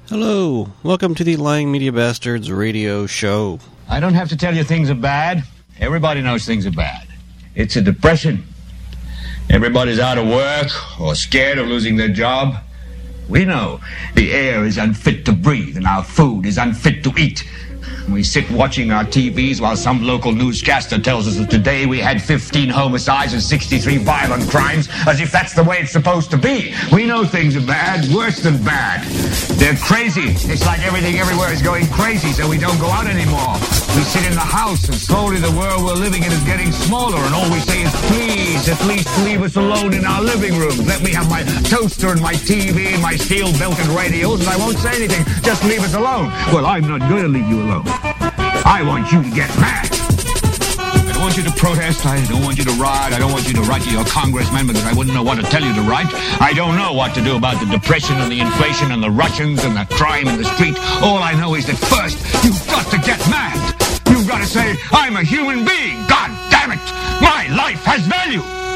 Hello, welcome to the Lying Media Bastards radio show. I don't have to tell you things are bad. Everybody knows things are bad. It's a depression. Everybody's out of work or scared of losing their job. We know the air is unfit to breathe and our food is unfit to eat. We sit watching our TVs while some local newscaster tells us that today we had 15 homicides and 63 violent crimes, as if that's the way it's supposed to be. We know things are bad, worse than bad. They're crazy. It's like everything everywhere is going crazy, so we don't go out anymore. We sit in the house, and slowly the world we're living in is getting smaller, and all we say is, please, at least leave us alone in our living room. Let me have my toaster and my TV and my steel-belted radios, and I won't say anything. Just leave us alone. Well, I'm not going to leave you alone. I want you to get mad. I don't want you to protest. I don't want you to riot. I don't want you to write to your congressman because I wouldn't know what to tell you to write. I don't know what to do about the depression and the inflation and the Russians and the crime in the street. All I know is that first, you've got to get mad. You've got to say, I'm a human being. God damn it. My life has value.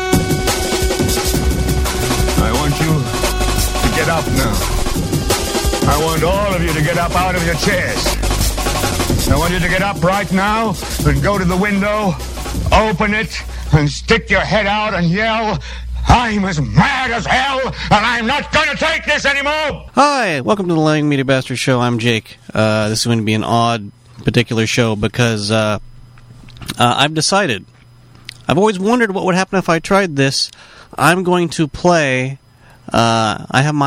I want you to get up now. I want all of you to get up out of your chairs. I want you to get up right now and go to the window, open it, and stick your head out and yell, I'm as mad as hell, and I'm not going to take this anymore! Hi, welcome to the Lying Media Bastards show. I'm Jake. This is going to be an odd particular show because I've decided. I've always wondered what would happen if I tried this. I'm going to play. I have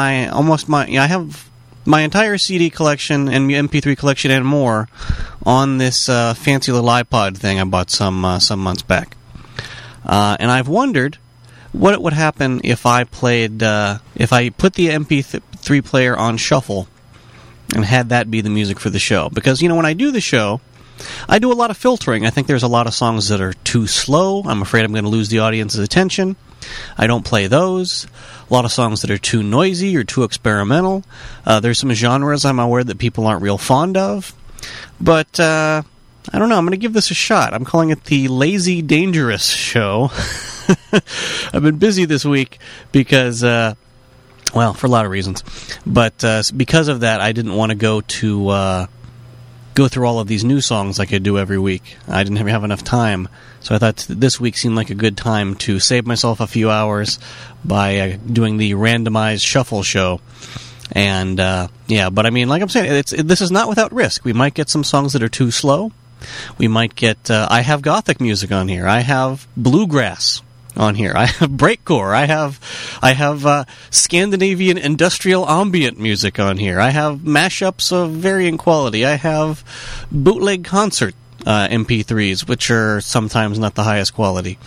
my entire CD collection and MP3 collection and more on this fancy little iPod thing I bought some months back. And I've wondered what it would happen if I played, if I put the MP3 player on shuffle and had that be the music for the show. Because, when I do the show, I do a lot of filtering. I think there's a lot of songs that are too slow. I'm afraid I'm going to lose the audience's attention. I don't play those. A lot of songs that are too noisy or too experimental. There's some genres I'm aware that people aren't real fond of. But, I don't know. I'm going to give this a shot. I'm calling it the Lazy Dangerous Show. I've been busy this week because, for a lot of reasons. But because of that, I didn't want to go through all of these new songs like I do every week. I didn't have enough time. So I thought this week seemed like a good time to save myself a few hours by doing the randomized shuffle show. And, but I mean, like I'm saying, this is not without risk. We might get some songs that are too slow. We might get, I have gothic music on here. I have bluegrass on here. I have breakcore. I have Scandinavian industrial ambient music on here. I have mashups of varying quality. I have bootleg concert MP3s, which are sometimes not the highest quality.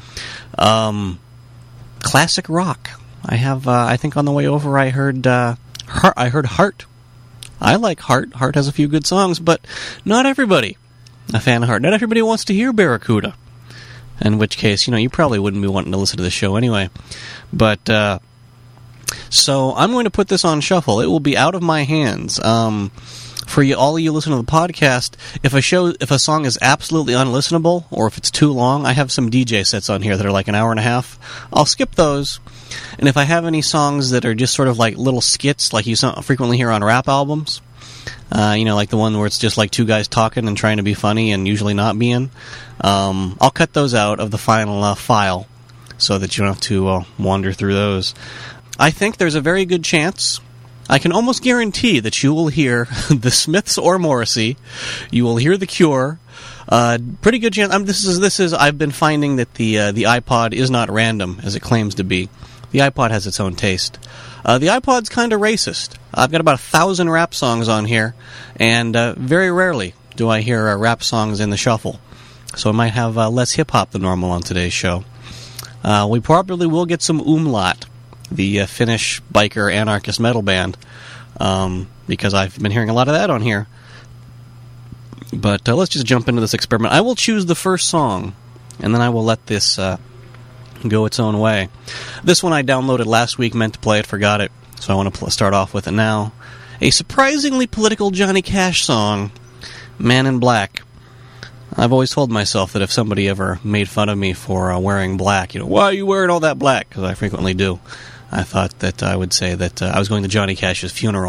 Classic rock. I have. I think on the way over, I heard Heart. I like Heart. Heart has a few good songs, but not everybody a fan of Heart. Not everybody wants to hear Barracuda. In which case, you probably wouldn't be wanting to listen to the show anyway. But, so I'm going to put this on shuffle. It will be out of my hands. For all of you listening to the podcast, if a song is absolutely unlistenable, or if it's too long, I have some DJ sets on here that are like an hour and a half. I'll skip those. And if I have any songs that are just sort of like little skits, like you frequently hear on rap albums, like the one where it's just like two guys talking and trying to be funny and usually not being, I'll cut those out of the final file so that you don't have to wander through those. I think there's a very good chance, I can almost guarantee that you will hear the Smiths or Morrissey, you will hear The Cure, pretty good chance. This is. I've been finding that the iPod is not random as it claims to be. The iPod has its own taste. The iPod's kind of racist. I've got about 1,000 rap songs on here, and very rarely do I hear rap songs in the shuffle. So I might have less hip-hop than normal on today's show. We probably will get some Umlaut, the Finnish biker anarchist metal band, because I've been hearing a lot of that on here. But let's just jump into this experiment. I will choose the first song, and then I will let this go its own way. This one I downloaded last week, meant to play it, forgot it, so I want to start off with it now. A surprisingly political Johnny Cash song, Man in Black. I've always told myself that if somebody ever made fun of me for wearing black, why are you wearing all that black? Because I frequently do. I thought that I would say that I was going to Johnny Cash's funeral.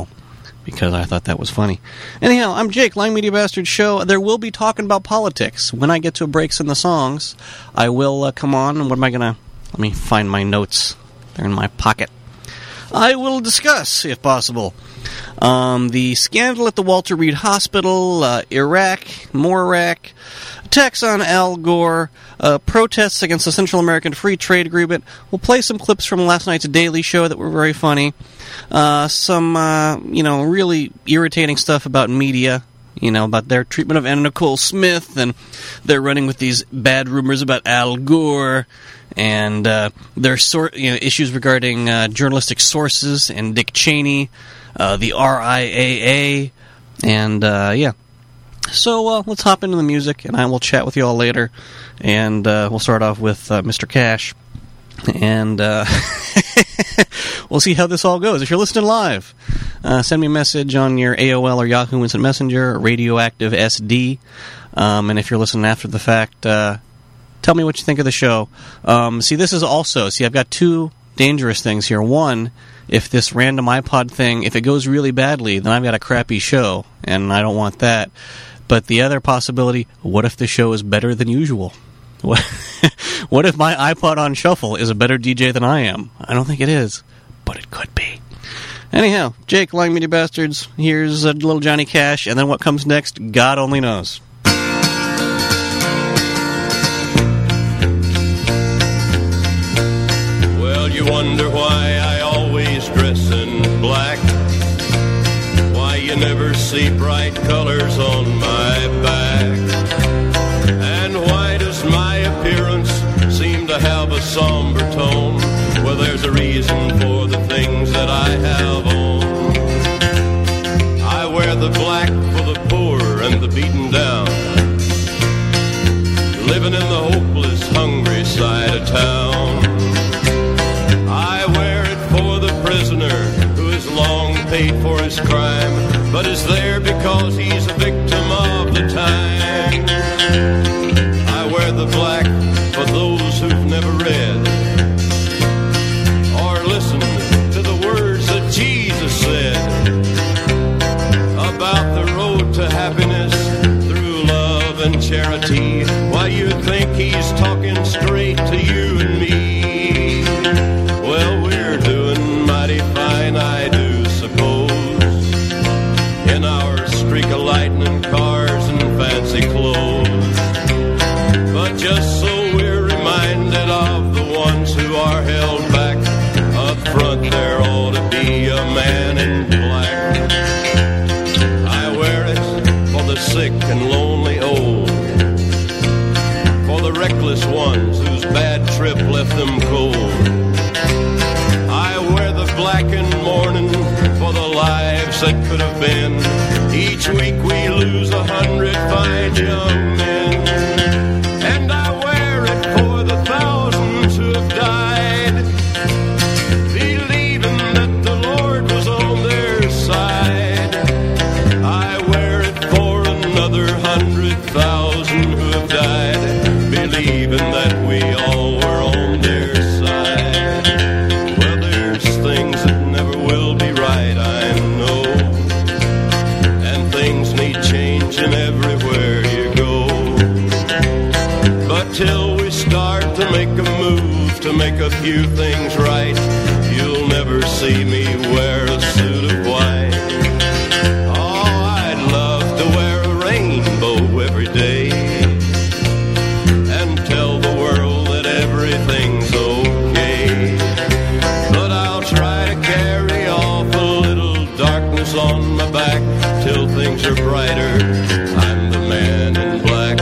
because I thought that was funny. Anyhow, I'm Jake, Lying Media Bastard Show. There will be talking about politics. When I get to breaks in the songs, I will come on, and what am I going to... Let me find my notes. They're in my pocket. I will discuss, if possible, the scandal at the Walter Reed Hospital, Iraq, more Iraq, attacks on Al Gore, protests against the Central American Free Trade Agreement. We'll play some clips from last night's Daily Show that were very funny. Some really irritating stuff about media, about their treatment of Anna Nicole Smith, and they're running with these bad rumors about Al Gore, and their issues regarding journalistic sources and Dick Cheney, the RIAA, and So let's hop into the music, and I will chat with you all later, and we'll start off with Mr. Cash, and we'll see how this all goes. If you're listening live, send me a message on your AOL or Yahoo Instant Messenger, Radioactive SD, and if you're listening after the fact, tell me what you think of the show. I've got two dangerous things here. One, if this random iPod thing, if it goes really badly, then I've got a crappy show, and I don't want that. But the other possibility, what if the show is better than usual? What if my iPod on shuffle is a better DJ than I am? I don't think it is, but it could be. Anyhow, Jake, Lying Media Bastards, here's little Johnny Cash, and then what comes next, God only knows. Well, you wonder why I always dress in black, why you never see bright colors on my back, and why does my appearance seem to have a somber tone? Well, there's a reason for the things that I have on. I wear the black for the poor and the beaten down, living in the hopeless, hungry side of town. I wear it for the prisoner who has long paid for his crime, but is there because he's a victim of the time. I wear the black for those who've never read or listened to the words that Jesus said about the road to happiness through love and charity. Why, you think he's talking straight to you and me. Well, we're doing mighty fine, I do suppose, in our streak of lightning cars and fancy clothes. But just so we're reminded of the ones who are held back, up front there ought to be a man in black. I wear it for the sick and lonely old, for the reckless ones whose bad trip left them cold. I wear the black in mourning for the lives that could have been. Each week we lose 100 fine young men. And I wear it for the thousands who have died, believing that the Lord was on their side. I wear it for another 100,000 who have died, believing that we all were on their side. Well, there's things that never will be right, I know, and things need changing everywhere you go. But till we start to make a move to make a few things right, you'll never see me wear a suit of white. Oh, I'd love to wear a rainbow every day and tell the world that everything's okay. But I'll try to carry off a little darkness on my back till things are brighter. I'm the man in black.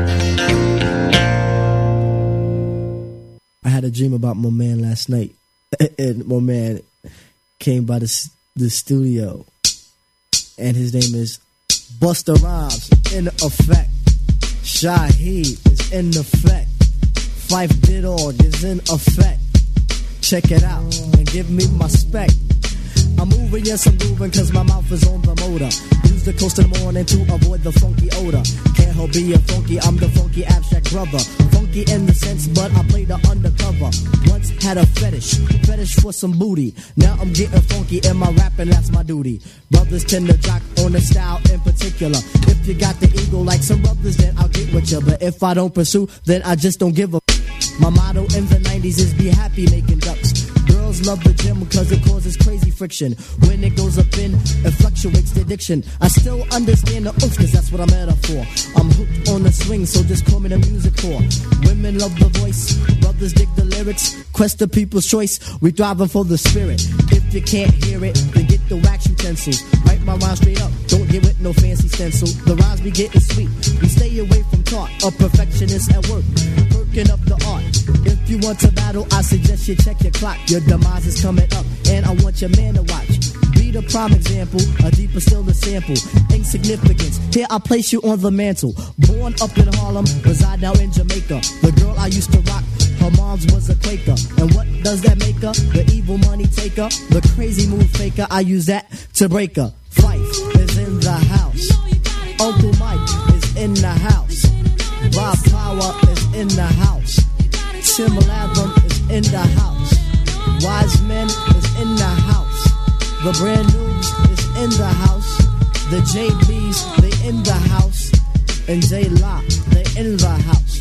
I had a dream about my man last night, and my man came by the studio, and his name is Busta Rhymes, in effect. Shaheed is in effect. Phife Didog is in effect. Check it out and give me my spec. I'm moving, yes I'm moving, cause my mouth is on the motor. Use the coast in the morning to avoid the funky odor. Can't help being funky, I'm the funky abstract brother. funky in the sense, but I played the undercover. Once had a fetish for some booty. Now I'm getting funky in my rapping, that's my duty. Brothers tend to jock on the style in particular. If you got the ego like some brothers, then I'll get with you. But if I don't pursue, then I just don't give a. My motto in the 90s is be happy making ducks. Girls love the gym because it causes crazy friction. When it goes up in, it fluctuates the addiction. I still understand the oops, cause that's what I'm at up for. I'm hooked on the swing, so just call me the music whore. Women love the voice, brothers dig the lyrics. Quest the people's choice, we thriving for the spirit. If you can't hear it, then get the wax utensils. Write my rhyme straight up, don't get with no fancy stencil. The rhymes be getting sweet, we stay away from talk. A perfectionist at work, perking up the art. If you want to battle, I suggest you check your clock. Your demise is coming up, and I want your man to watch. Be the prime example, a deeper still the sample. Insignificance, here I place you on the mantle. Born up in Harlem, reside now in Jamaica. The girl I used to rock, her mom's was a Quaker. And what does that make her? The evil money taker, the crazy move faker. I use that to break her. Fife is in the house. Uncle Mike is in the house. Rob Power is in the house. Tim Latham is in the house. Wise Men is in the house. The Brand News is in the house. The JBs, they in the house. And J-La, they in the house.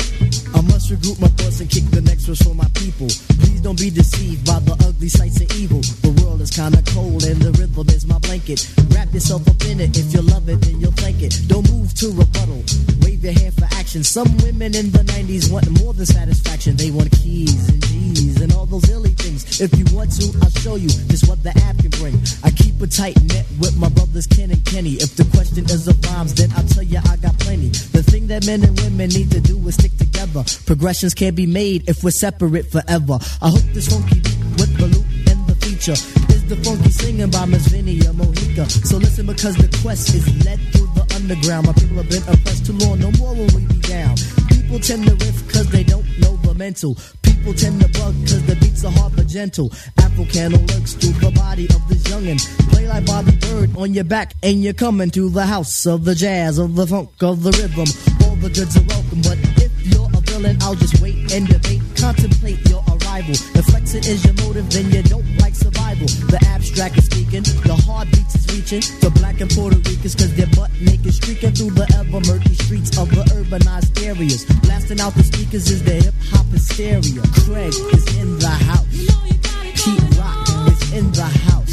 I must regroup my thoughts and kick the next verse for my people. Please don't be deceived by the ugly sights of evil. The world is kinda cold and the rhythm is my blanket. Wrap yourself up in it. If you love it, then you'll thank it. Don't move to rebuttal. Wave your hand for action. Some women in the 90s want more than satisfaction. They want keys and G's and all those illy things. If you want to, I'll show you just what the app can bring. I keep a tight net with my brothers Ken and Kenny. If the question is of rhymes, then I'll tell you I got plenty. The thing that men and women need to do is stick together. Progressions can't be made if we're separate forever. I hope this funky beat with the loop and the feature is the funky singing by Miss Vinny or Mohica. So listen, because the quest is led through the underground. My people have been oppressed too long, no more will we be down. People tend to riff cause they don't know the mental. People tend to bug cause the beats are hard but gentle. Afro-Cano lurks through the body of this youngin'. Play like Bobby Bird on your back and you're coming to the house of the jazz, of the funk, of the rhythm. All the goods are welcome, but if you're a villain, I'll just wait and debate. Contemplate your arrival. If flexing is your motive, then you don't like survival. The abstract is speaking, the heartbeats is reaching to black and Puerto Ricans cause they're butt naked, streaking through the ever murky streets of the urbanized areas. Blasting out the speakers is the hip-hop hysteria. Craig is in the house. Pete Rock is in the house.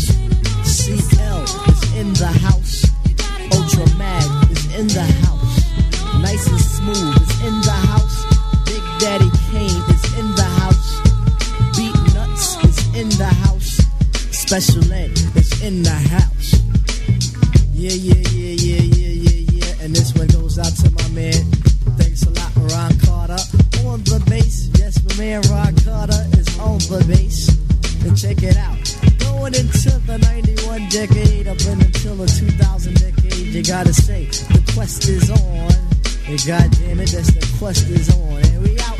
CL is in the house. Ultra Mag is in the house. Nice and Smooth is in the house. Big Daddy Kane is in the house. Beat Nuts is in the house. Special Ed is in the house. Yeah. And this one goes out to my man. Thanks a lot, Ron Carter. On the bass, yes, my man Ron Carter is on the bass. And check it out. Going into the 91 decade, up and until the 2000 decade, you gotta say, the quest is on. And God damn it, that's the quest is on. And we out.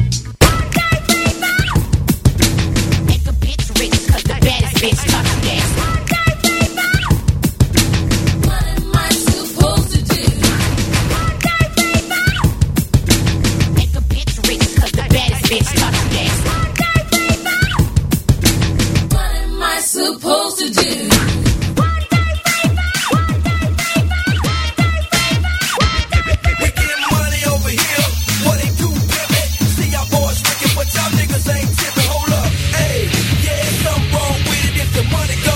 Make a bitch rich, cause the baddest bitch talking gas. What am I supposed to do? Make a bitch rich, cause the baddest bitch talking gas. What am I supposed to do? Y'all niggas ain't tipping, hold up, hey, yeah, something wrong with it if the money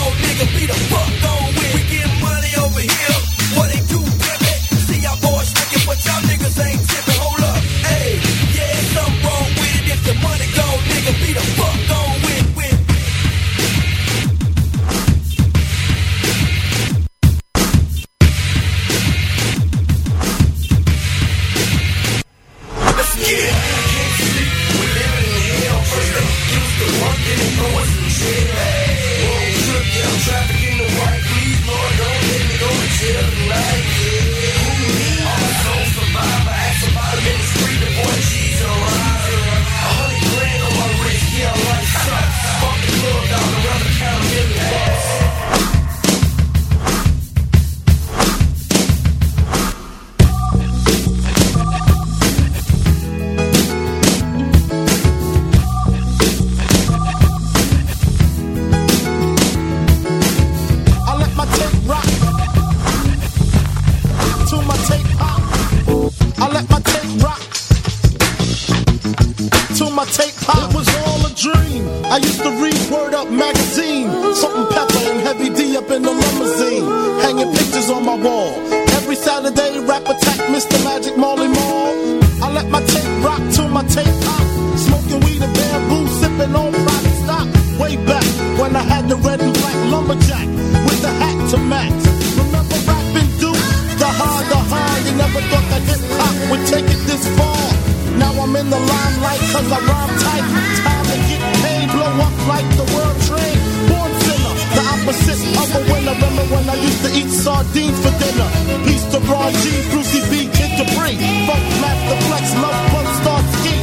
pictures on my wall. Every Saturday, rap attack, Mr. Magic Marley Marl. I let my tape rock till my tape pop. Smoking weed and bamboo, sipping on private stock. Way back when I had the red and black lumberjack with the hat to match. Remember rapping Duke? The hard, you never thought that hip-hop would take it this far. Now I'm in the limelight cause I rhyme tight. Time to get paid, blow up like the world trade. Born sinner, the opposite of a winner. Remember when I used to eat sardines for dinner? Peace to Ron G, Brucey B, Kid Capri. Funk Master Flex, Love Bug, Star Ski.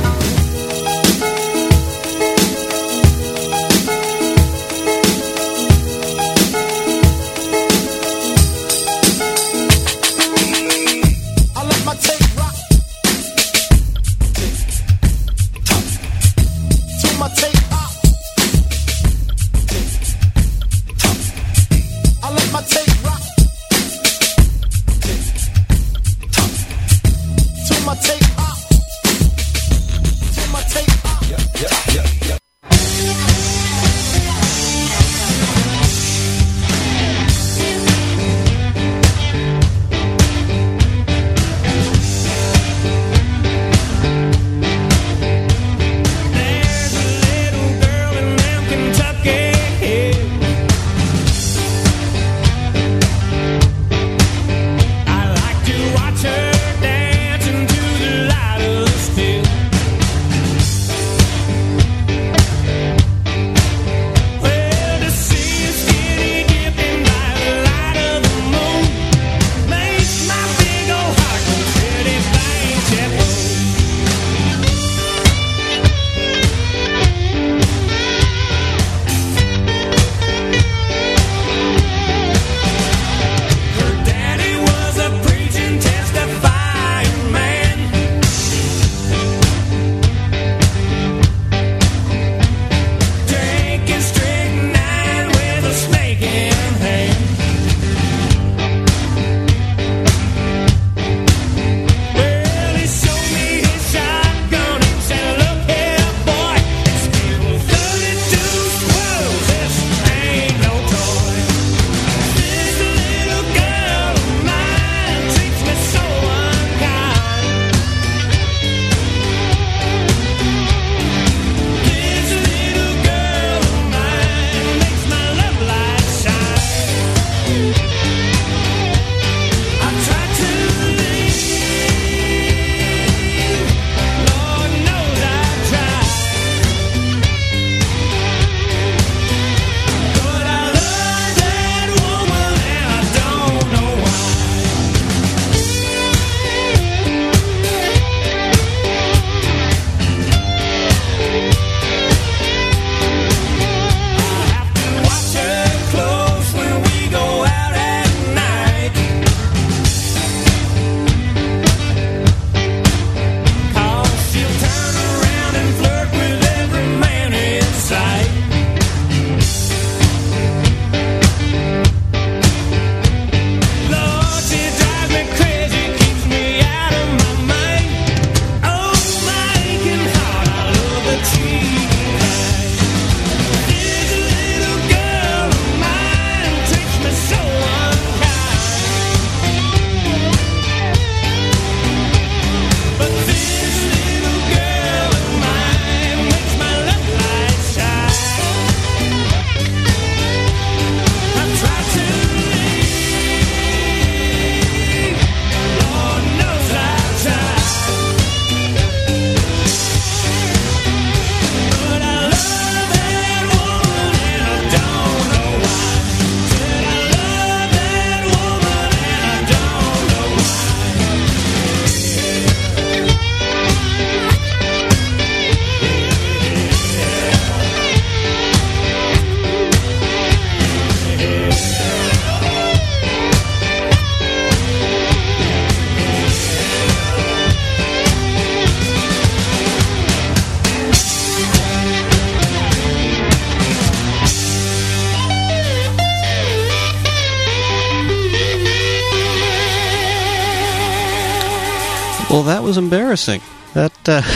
Well, that was embarrassing. That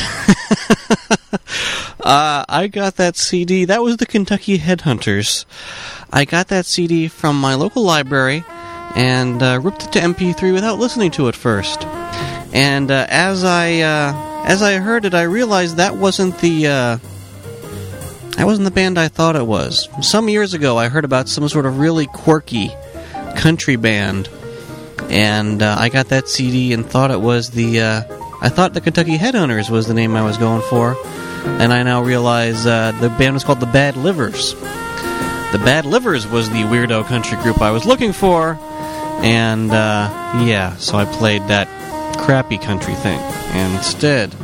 I got that CD. That was the Kentucky Headhunters. I got that CD from my local library and ripped it to MP3 without listening to it first. And as I heard it, I realized that wasn't the band I thought it was. Some years ago, I heard about some sort of really quirky country band, and I got that CD and thought it was I thought the Kentucky Headhunters was the name I was going for, and I now realize the band was called the Bad Livers. The Bad Livers was the weirdo country group I was looking for, and so I played that crappy country thing instead.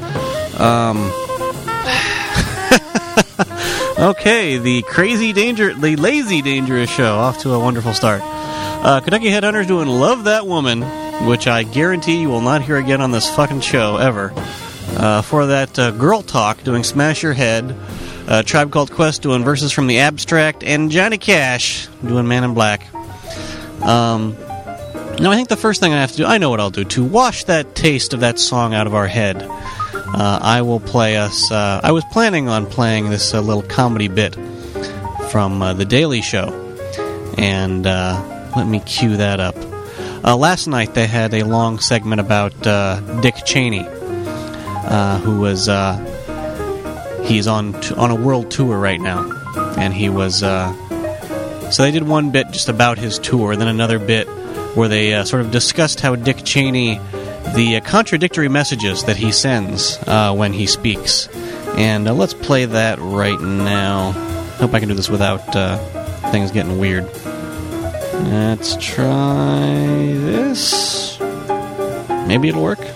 Okay, the Lazy Dangerous Show, off to a wonderful start. Kentucky Headhunters doing Love That Woman, which I guarantee you will not hear again on this fucking show, ever. For that, Girl Talk doing Smash Your Head, Tribe Called Quest doing Verses from the Abstract, and Johnny Cash doing Man in Black. Now, I think the first thing I have to do, I know what I'll do, to wash that taste of that song out of our head, I will play us, I was planning on playing this little comedy bit from The Daily Show, and let me cue that up. Last night they had a long segment about Dick Cheney, who was, he's on a world tour right now, and he was, so they did one bit just about his tour, then another bit where they sort of discussed how Dick Cheney, the contradictory messages that he sends when he speaks. And let's play that right now. Hope I can do this without things getting weird. Let's try this. Maybe it'll work.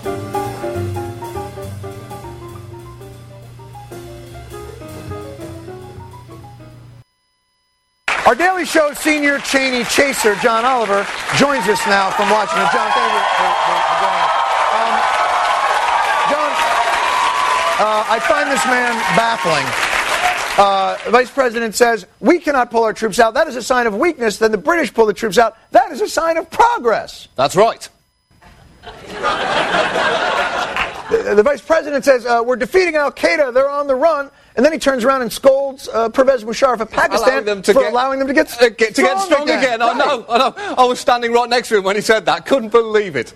Our Daily Show senior Cheney chaser, John Oliver, joins us now from Washington. John, thank you for joining us. John, I find this man baffling. The Vice President says, we cannot pull our troops out. That is a sign of weakness. Then the British pull the troops out. That is a sign of progress. That's right. The Vice President says, we're defeating Al-Qaeda. They're on the run. And then he turns around and scolds Pervez Musharraf of Pakistan allowing them to get strong again. Right. I know. I was standing right next to him when he said that. Couldn't believe it.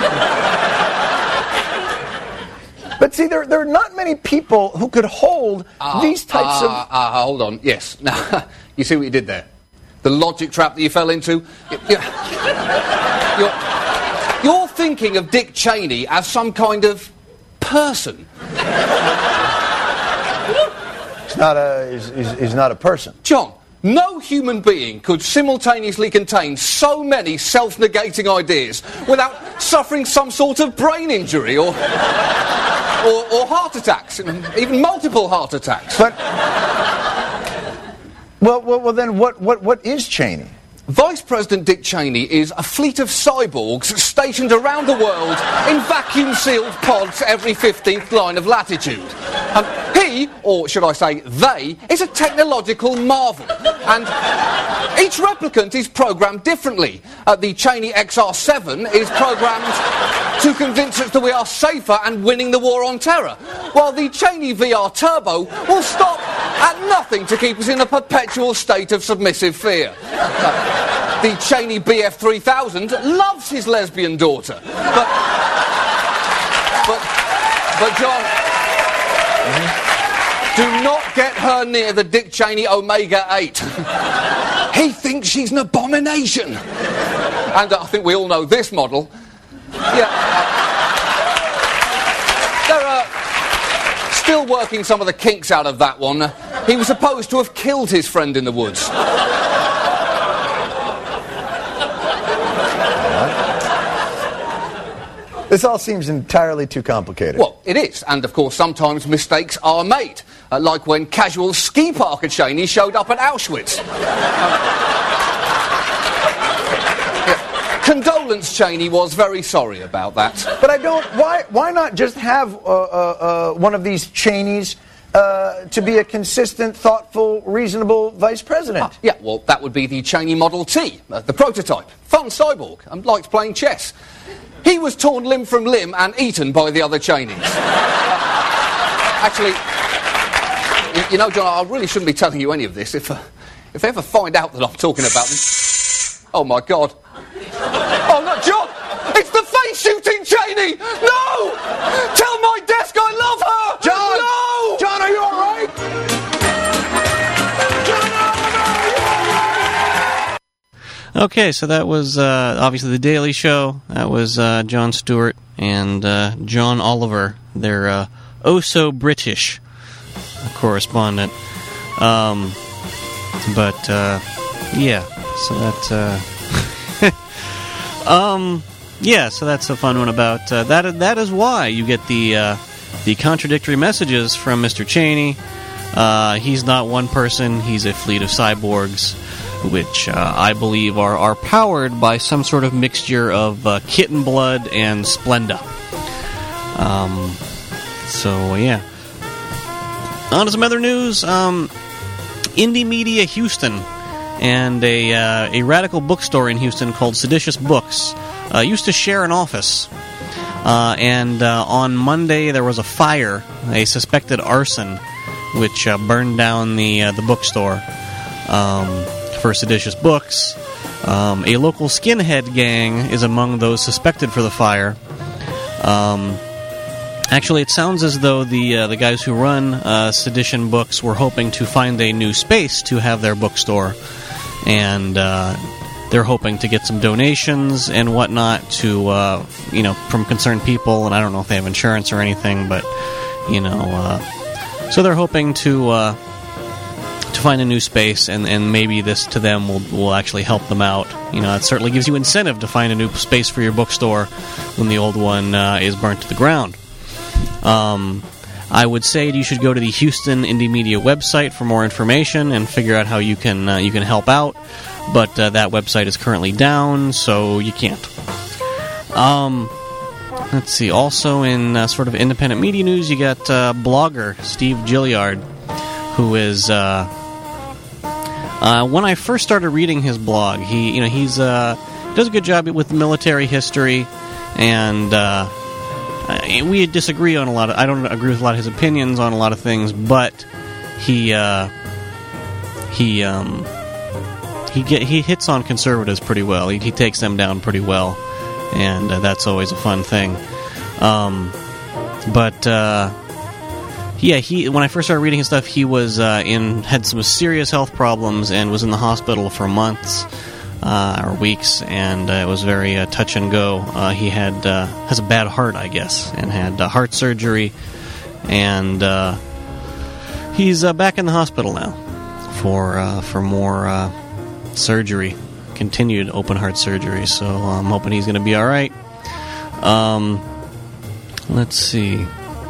But see, there are not many people who could hold these types of... Hold on. Yes. Now, you see what you did there? The logic trap that you fell into? You're thinking of Dick Cheney as some kind of person. He's not a person. John, no human being could simultaneously contain so many self-negating ideas without suffering some sort of brain injury or heart attacks, even multiple heart attacks. But well, then what is Cheney? Vice President Dick Cheney is a fleet of cyborgs stationed around the world in vacuum-sealed pods every 15th line of latitude. He, or should I say they, is a technological marvel. And each replicant is programmed differently. The Cheney XR7 is programmed to convince us that we are safer and winning the war on terror, while the Cheney VR Turbo will stop at nothing to keep us in a perpetual state of submissive fear. The Cheney BF3000 loves his lesbian daughter, but John, do not get her near the Dick Cheney Omega 8. He thinks she's an abomination. And I think we all know this model. Yeah. They're still working some of the kinks out of that one. He was supposed to have killed his friend in the woods. This all seems entirely too complicated. Well, it is, and of course sometimes mistakes are made, like when casual ski parker Cheney showed up at Auschwitz. Condolence Cheney was very sorry about that. But I don't... Why not just have one of these Cheneys to be a consistent, thoughtful, reasonable vice president? Yeah, well, that would be the Cheney Model T, the prototype. Fun cyborg, and liked playing chess. He was torn limb from limb and eaten by the other Cheneys. Actually, you know, John, I really shouldn't be telling you any of this. If they ever find out that I'm talking about this... Oh, my God. Oh, no, John! It's the face shooting Cheney! No! Tell my desk I love her! John! No! John, are you all right? Okay, so that was obviously The Daily Show. That was Jon Stewart and John Oliver, their oh-so-British correspondent. Yeah, so that's... yeah, so that's a fun one about... that is why you get the contradictory messages from Mr. Cheney. He's not one person, he's a fleet of cyborgs, which I believe are powered by some sort of mixture of kitten blood and Splenda. So, yeah. On to some other news. Indie Media Houston and a radical bookstore in Houston called Seditious Books used to share an office. And on Monday there was a fire, a suspected arson, which burned down the bookstore. For Seditious Books. A local skinhead gang is among those suspected for the fire. Actually, it sounds as though the guys who run Sedition Books were hoping to find a new space to have their bookstore, and they're hoping to get some donations and whatnot to from concerned people. And I don't know if they have insurance or anything, but so they're hoping to find a new space, and maybe this to them will actually help them out. It certainly gives you incentive to find a new space for your bookstore when the old one is burnt to the ground. I would say you should go to the Houston Indie Media website for more information and figure out how you can help out, but that website is currently down, so you can't. Let's see. Also in sort of independent media news, you got blogger Steve Gilliard, who is... when I first started reading his blog, he does a good job with military history, and we disagree on a lot of... I don't agree with a lot of his opinions on a lot of things, but he hits on conservatives pretty well. He takes them down pretty well, and that's always a fun thing. Yeah, when I first started reading his stuff, he was had some serious health problems and was in the hospital for months or weeks, and it was very touch and go. He has a bad heart, I guess, and had heart surgery, and he's back in the hospital now for more surgery, continued open heart surgery. So I'm hoping he's going to be all right. Let's see.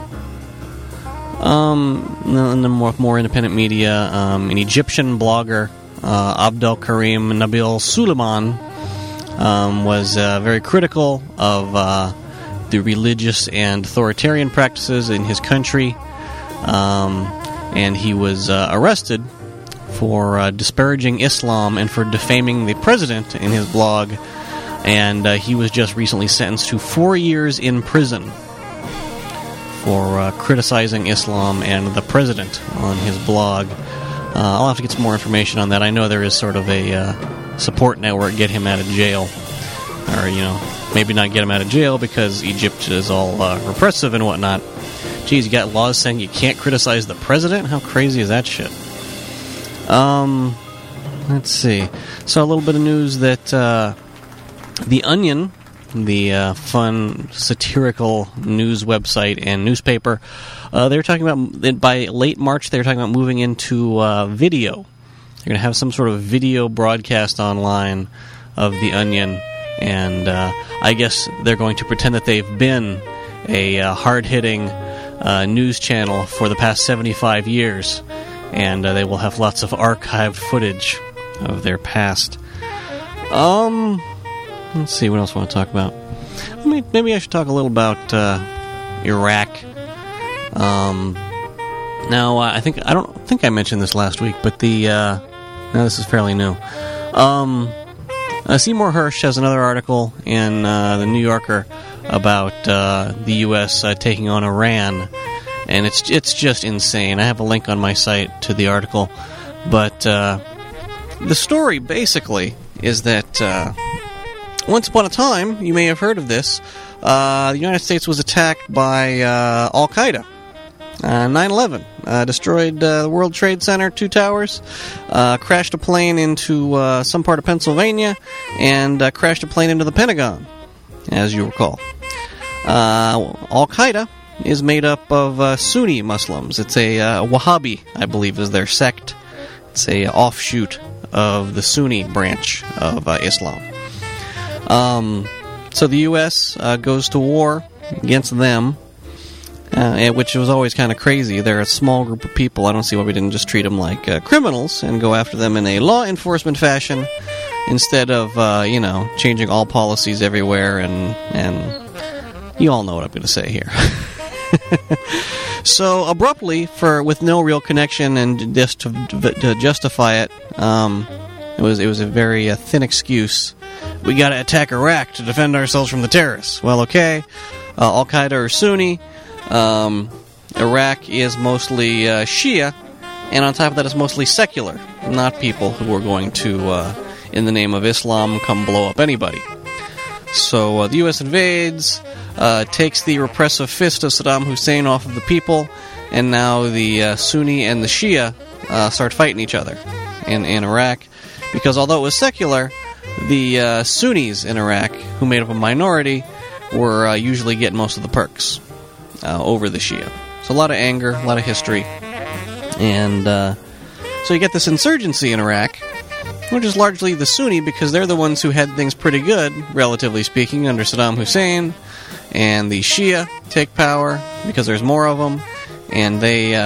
And then more independent media. An Egyptian blogger, Abdel Karim Nabil Suleiman, was very critical of the religious and authoritarian practices in his country, and he was arrested for disparaging Islam and for defaming the president in his blog, and he was just recently sentenced to 4 years in prison for criticizing Islam and the president on his blog. I'll have to get some more information on that. I know there is sort of a support network, get him out of jail. Or, maybe not get him out of jail because Egypt is all repressive and whatnot. Geez, you got laws saying you can't criticize the president? How crazy is that shit? Let's see. So a little bit of news that The Onion, the fun satirical news website and newspaper, they're talking about, by late March, they're talking about moving into video. They're going to have some sort of video broadcast online of The Onion, and I guess they're going to pretend that they've been a hard-hitting news channel for the past 75 years, and they will have lots of archived footage of their past. Let's see, what else I want to talk about? Maybe I should talk a little about Iraq. Now, I don't think I mentioned this last week, but now this is fairly new. Seymour Hersh has another article in the New Yorker about the U.S. Taking on Iran, and it's just insane. I have a link on my site to the article, but the story basically is that once upon a time, you may have heard of this, the United States was attacked by Al-Qaeda. 9/11 destroyed the World Trade Center, 2 towers, crashed a plane into some part of Pennsylvania, and crashed a plane into the Pentagon, as you recall. Al-Qaeda is made up of Sunni Muslims. It's a Wahhabi, I believe, is their sect. It's a offshoot of the Sunni branch of Islam. So the U.S. goes to war against them, which was always kind of crazy. They're a small group of people. I don't see why we didn't just treat them like criminals and go after them in a law enforcement fashion instead of, changing all policies everywhere. And you all know what I'm going to say here. So abruptly, with no real connection and just to justify it, it was a very thin excuse. We got to attack Iraq to defend ourselves from the terrorists. Well, okay, Al-Qaeda are Sunni. Iraq is mostly Shia, and on top of that, it's mostly secular, not people who are going to, in the name of Islam, come blow up anybody. So the U.S. invades, takes the repressive fist of Saddam Hussein off of the people, and now the Sunni and the Shia start fighting each other in Iraq, because although it was secular, the Sunnis in Iraq, who made up a minority, were usually getting most of the perks over the Shia. So a lot of anger, a lot of history, and so you get this insurgency in Iraq, which is largely the Sunni, because they're the ones who had things pretty good, relatively speaking, under Saddam Hussein, and the Shia take power because there's more of them, and they,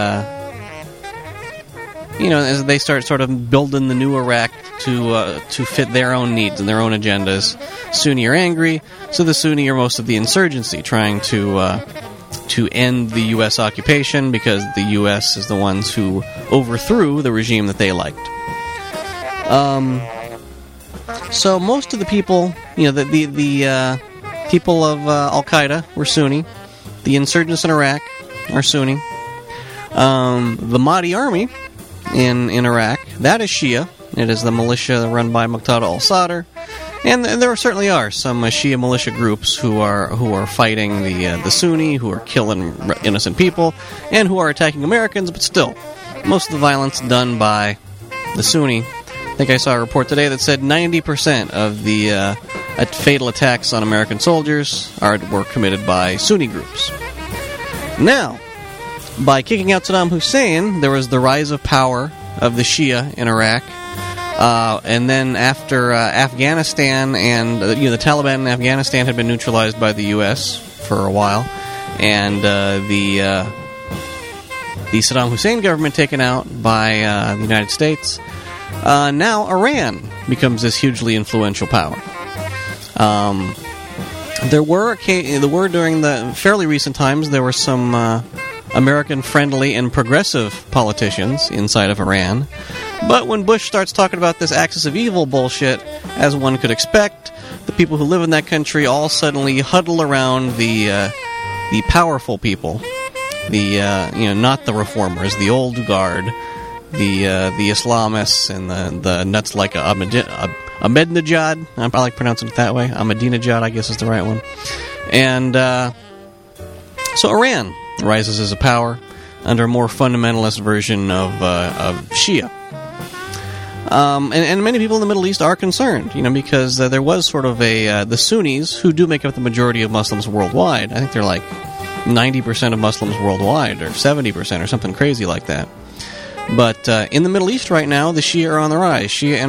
as they start sort of building the new Iraq to fit their own needs and their own agendas, Sunni are angry, so the Sunni are most of the insurgency, trying to end the U.S. occupation, because the U.S. is the ones who overthrew the regime that they liked. So most of the people, the people of Al-Qaeda were Sunni. The insurgents in Iraq are Sunni. The Mahdi army in Iraq, that is Shia. It is the militia run by Muqtada al-Sadr. And there certainly are some Shia militia groups who are fighting the Sunni, who are killing innocent people, and who are attacking Americans, but still, most of the violence done by the Sunni. I think I saw a report today that said 90% of the fatal attacks on American soldiers were committed by Sunni groups. Now, by kicking out Saddam Hussein, there was the rise of power of the Shia in Iraq. And then after Afghanistan and the Taliban in Afghanistan had been neutralized by the U.S. for a while, and the Saddam Hussein government taken out by the United States, now Iran becomes this hugely influential power. There were during the fairly recent times, there were some American-friendly and progressive politicians inside of Iran. But when Bush starts talking about this axis of evil bullshit, as one could expect, the people who live in that country all suddenly huddle around the powerful people, not the reformers, the old guard, the Islamists, and the nuts like Ahmadinejad. I like pronouncing it that way. Ahmadinejad, I guess, is the right one. And so Iran rises as a power under a more fundamentalist version of Shia. And many people in the Middle East are concerned, because there was sort of the Sunnis, who do make up the majority of Muslims worldwide. I think they're like 90% of Muslims worldwide, or 70%, or something crazy like that. But in the Middle East right now, the Shia are on the rise. Shia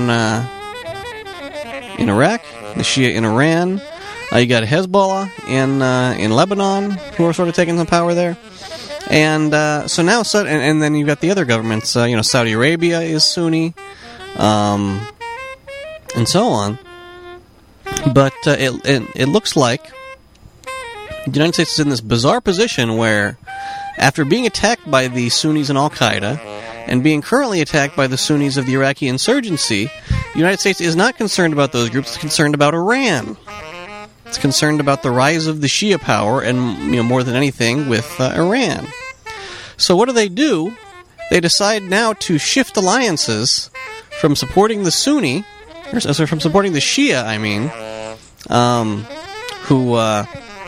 in Iraq, the Shia in Iran. You got Hezbollah in Lebanon, who are sort of taking some power there. And so now, and then you've got the other governments. Saudi Arabia is Sunni, and so on. But it looks like the United States is in this bizarre position where, after being attacked by the Sunnis and Al-Qaeda, and being currently attacked by the Sunnis of the Iraqi insurgency, the United States is not concerned about those groups. It's concerned about Iran. It's concerned about the rise of the Shia power, and more than anything, with Iran. So what do? They decide now to shift alliances from supporting the Sunni, or from supporting the Shia, who are,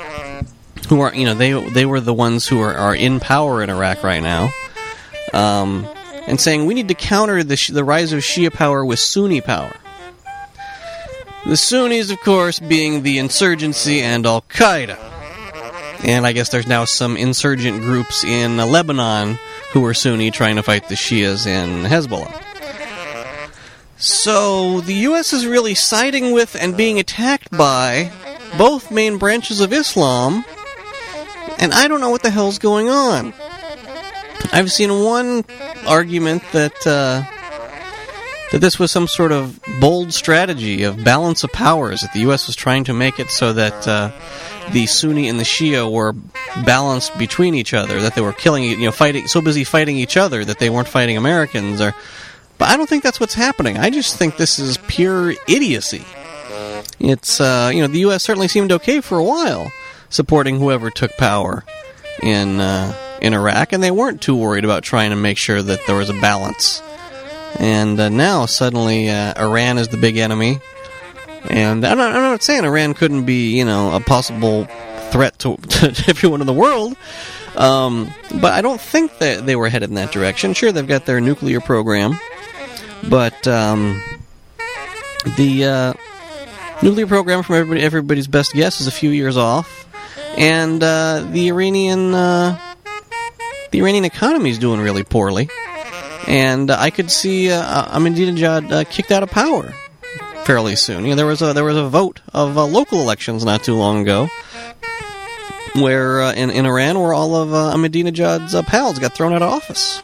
they were the ones who are in power in Iraq right now, and saying we need to counter the rise of Shia power with Sunni power. The Sunnis, of course, being the insurgency and Al-Qaeda. And I guess there's now some insurgent groups in Lebanon who are Sunni trying to fight the Shias in Hezbollah. So the U.S. is really siding with and being attacked by both main branches of Islam, and I don't know what the hell's going on. I've seen one argument that this was some sort of bold strategy of balance of powers, that the U.S. was trying to make it so that the Sunni and the Shia were balanced between each other, that they were fighting, so busy fighting each other that they weren't fighting Americans. But I don't think that's what's happening. I just think this is pure idiocy. It's, the U.S. certainly seemed okay for a while, supporting whoever took power in Iraq, and they weren't too worried about trying to make sure that there was a balance. And now, suddenly, Iran is the big enemy. And I'm not saying Iran couldn't be, a possible threat to everyone in the world. But I don't think that they were headed in that direction. Sure, they've got their nuclear program. But the nuclear program, from everybody's best guess, is a few years off. And the Iranian economy is doing really poorly. And I could see Ahmadinejad kicked out of power fairly soon. There was a vote of local elections not too long ago, where in Iran, where all of Ahmadinejad's pals got thrown out of office.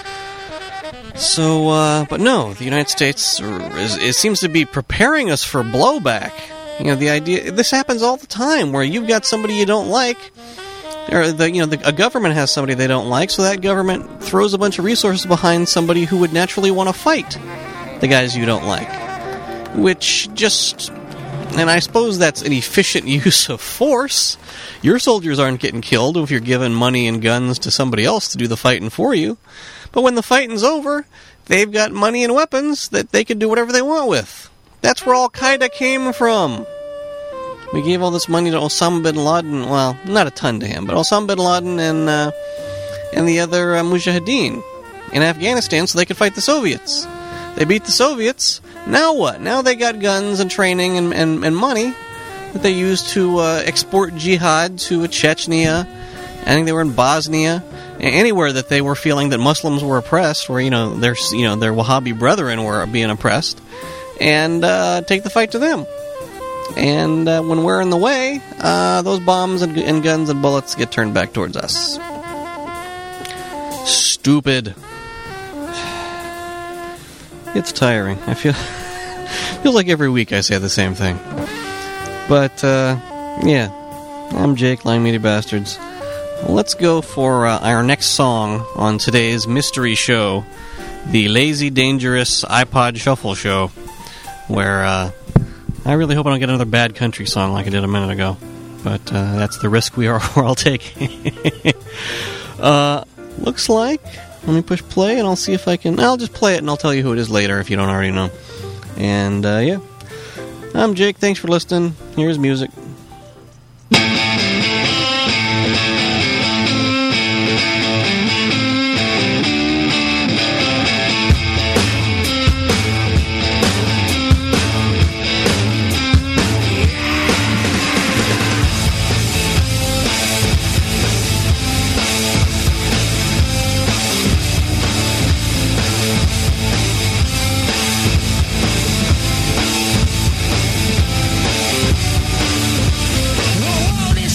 So, but no, the United States it seems to be preparing us for blowback. The idea, this happens all the time, where you've got somebody you don't like. Or a government has somebody they don't like, so that government throws a bunch of resources behind somebody who would naturally want to fight the guys you don't like. And I suppose that's an efficient use of force. Your soldiers aren't getting killed if you're giving money and guns to somebody else to do the fighting for you. But when the fighting's over, they've got money and weapons that they can do whatever they want with. That's where Al-Qaeda came from. We gave all this money to Osama bin Laden, well, not a ton to him, but Osama bin Laden and the other Mujahideen in Afghanistan so they could fight the Soviets. They beat the Soviets. Now what? Now they got guns and training and money that they used to export jihad to Chechnya. I think they were in Bosnia. Anywhere that they were feeling that Muslims were oppressed, where their Wahhabi brethren were being oppressed, and take the fight to them. And when we're in the way, those bombs and guns and bullets get turned back towards us. Stupid. It's tiring. I feels like every week I say the same thing. But yeah, I'm Jake, Lying Meaty Bastards. Let's go for our next song on today's mystery show, the Lazy Dangerous iPod Shuffle Show, where I really hope I don't get another bad country song like I did a minute ago. But that's the risk we're all taking. Looks like, let me push play and I'll see if I can, I'll just play it and I'll tell you who it is later if you don't already know. And yeah, I'm Jake, thanks for listening. Here's music. The world is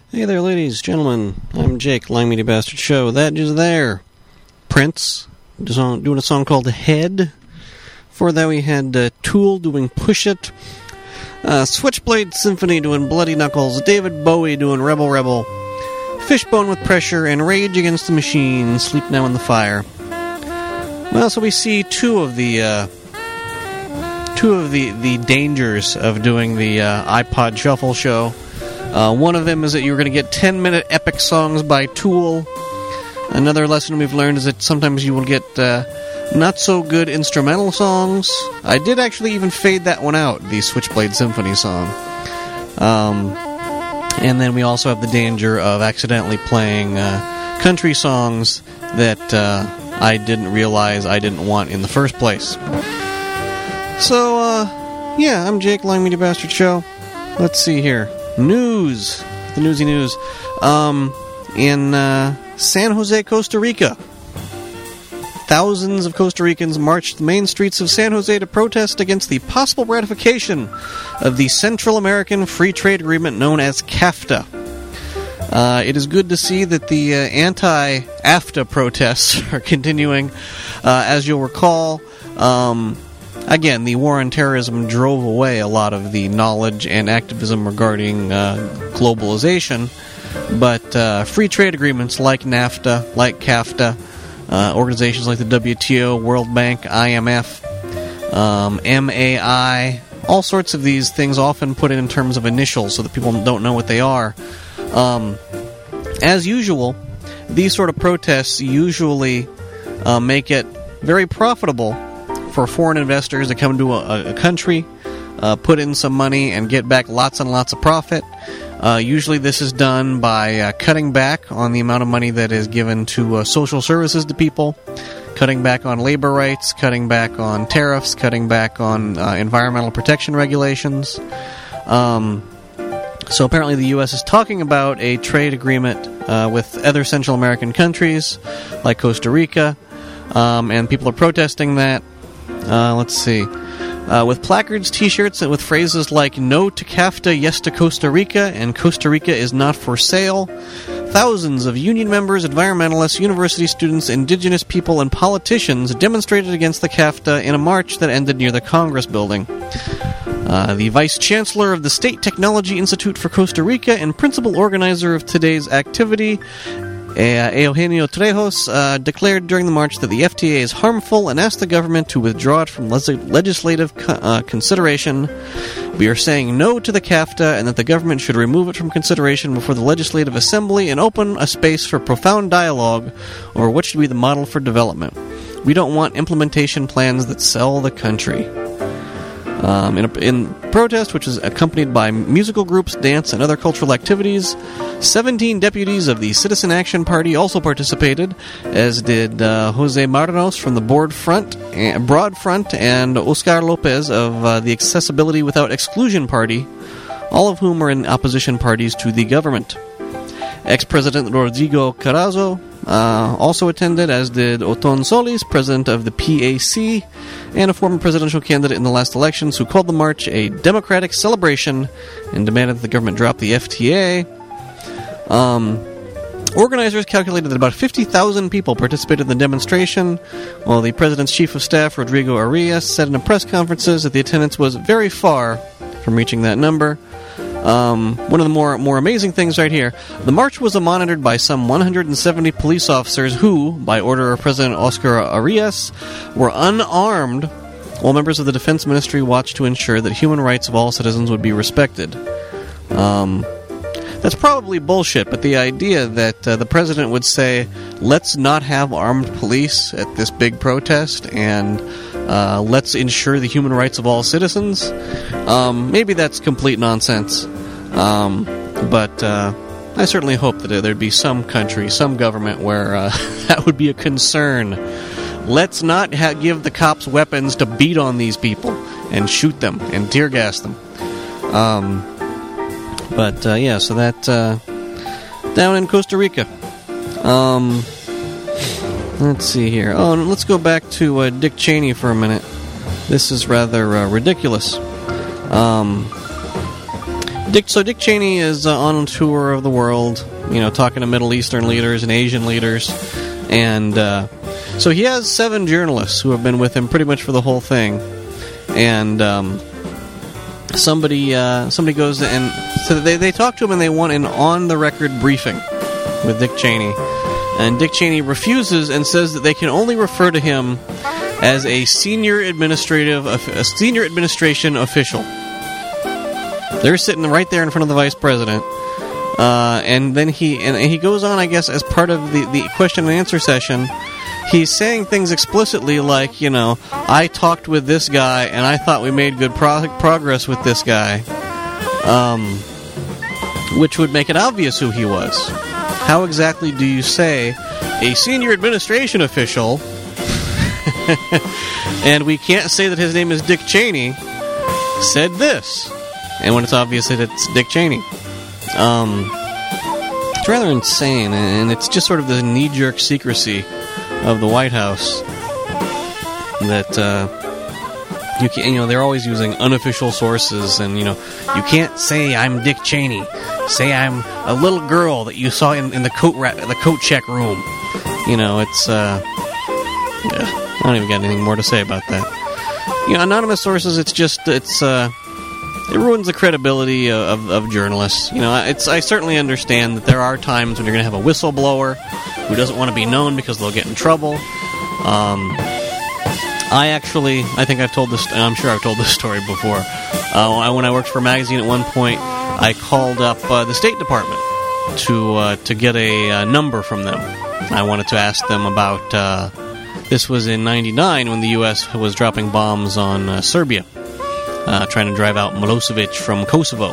Hey there, ladies, gentlemen. I'm Jake, Lying Media Bastard Show. That is there. Prince doing a song called Head. Before that, we had Tool doing Push It. Switchblade Symphony doing Bloody Knuckles. David Bowie doing Rebel Rebel. Fishbone with Pressure and Rage Against the Machine. Sleep Now in the Fire. Well, so we see two of the dangers of doing the iPod Shuffle show. One of them is that you're going to get 10-minute epic songs by Tool. Another lesson we've learned is that sometimes you will get not-so-good instrumental songs. I did actually even fade that one out, the Switchblade Symphony song. And then we also have the danger of accidentally playing country songs that I didn't realize I didn't want in the first place. So, yeah, I'm Jake, Lying Media Bastard Show. Let's see here. News. The newsy news. In San Jose, Costa Rica, thousands of Costa Ricans marched the main streets of San Jose to protest against the possible ratification of the Central American Free Trade Agreement known as CAFTA. It is good to see that the anti-AFTA protests are continuing. As you'll recall, again, the war on terrorism drove away a lot of the knowledge and activism regarding globalization, but free trade agreements like NAFTA, like CAFTA, organizations like the WTO, World Bank, IMF, MAI, all sorts of these things often put it in terms of initials so that people don't know what they are. As usual, these sort of protests usually make it very profitable for foreign investors to come to a country, put in some money, and get back lots and lots of profit. Usually this is done by cutting back on the amount of money that is given to social services to people, cutting back on labor rights, cutting back on tariffs, cutting back on environmental protection regulations. So apparently the U.S. is talking about a trade agreement with other Central American countries, like Costa Rica, and people are protesting that. Let's see. With placards, t-shirts, and with phrases like "No to CAFTA, yes to Costa Rica," and "Costa Rica is not for sale," thousands of union members, environmentalists, university students, indigenous people, and politicians demonstrated against the CAFTA in a march that ended near the Congress building. The Vice Chancellor of the State Technology Institute for Costa Rica and principal organizer of today's activity, Eugenio Trejos, declared during the march that the FTA is harmful and asked the government to withdraw it from legislative consideration. We are saying no to the CAFTA and that the government should remove it from consideration before the Legislative Assembly and open a space for profound dialogue over what should be the model for development. We don't want implementation plans that sell the country. In protest, which was accompanied by musical groups, dance, and other cultural activities, 17 deputies of the Citizen Action Party also participated, as did Jose Marnos from the Broad Front and Oscar Lopez of the Accessibility Without Exclusion Party, all of whom are in opposition parties to the government. Ex-President Rodrigo Carazo also attended, as did Oton Solis, president of the PAC, and a former presidential candidate in the last elections, who called the march a democratic celebration and demanded that the government drop the FTA. Organizers calculated that about 50,000 people participated in the demonstration, while the president's chief of staff, Rodrigo Arias, said in a press conferences that the attendance was very far from reaching that number. One of the more amazing things right here, the march was monitored by some 170 police officers who, by order of President Oscar Arias, were unarmed, while members of the Defense Ministry watched to ensure that human rights of all citizens would be respected. That's probably bullshit, but the idea that the president would say, let's not have armed police at this big protest, and let's ensure the human rights of all citizens, maybe that's complete nonsense. But I certainly hope that there'd be some country, some government where that would be a concern. Let's not give the cops weapons to beat on these people and shoot them and tear gas them. Yeah, so that down in Costa Rica. Let's see here. Oh, and let's go back to Dick Cheney for a minute. This is rather ridiculous. Dick Cheney is on a tour of the world, talking to Middle Eastern leaders and Asian leaders, and so he has 7 journalists who have been with him pretty much for the whole thing, and somebody goes and so they talk to him and they want an on-the-record briefing with Dick Cheney, and Dick Cheney refuses and says that they can only refer to him as a senior administration official. They're sitting right there in front of the vice president, and then he goes on, I guess, as part of the question and answer session. He's saying things explicitly like, I talked with this guy, and I thought we made good progress with this guy, which would make it obvious who he was. How exactly do you say a senior administration official, and we can't say that his name is Dick Cheney, said this? And when it's obvious that it's Dick Cheney. It's rather insane, and it's just sort of the knee-jerk secrecy of the White House that you can, they're always using unofficial sources, and you can't say I'm Dick Cheney. Say I'm a little girl that you saw in the coat check room. It's yeah, I don't even got anything more to say about that. Anonymous sources, it ruins the credibility of journalists. I certainly understand that there are times when you're going to have a whistleblower who doesn't want to be known because they'll get in trouble. I think I've told this, I'm sure I've told this story before. When I worked for a magazine at one point, I called up the State Department to get a number from them. I wanted to ask them about, this was in '99 when the U.S. was dropping bombs on Serbia. Trying to drive out Milosevic from Kosovo.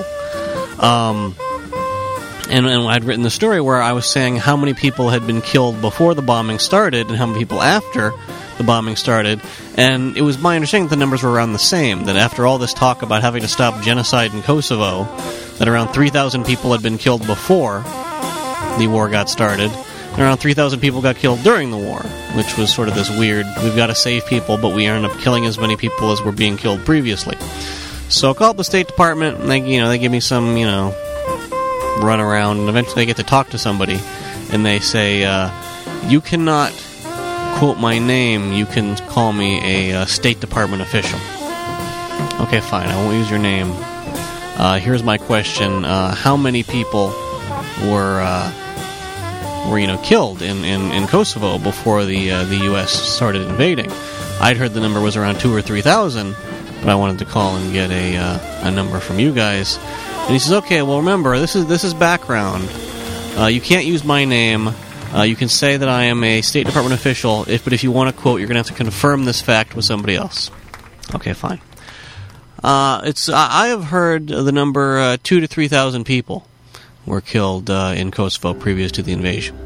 And I'd written the story where I was saying how many people had been killed before the bombing started and how many people after the bombing started. And it was my understanding that the numbers were around the same, that after all this talk about having to stop genocide in Kosovo, that around 3,000 people had been killed before the war got started, and around 3,000 people got killed during the war, which was sort of this weird, we've got to save people, but we end up killing as many people as were being killed previously. So I called the State Department, and they give me some, run around, and eventually I get to talk to somebody, and they say, you cannot quote my name, you can call me a State Department official. Okay, fine, I won't use your name. Here's my question, how many people were killed in Kosovo before the U.S. started invading? I'd heard the number was around 2,000 or 3,000, but I wanted to call and get a number from you guys. And he says, okay, well remember, this is background. You can't use my name. You can say that I am a State Department official, but if you want to quote, you're going to have to confirm this fact with somebody else. Okay, fine. I have heard the number 2,000 to 3,000 people were killed in Kosovo previous to the invasion.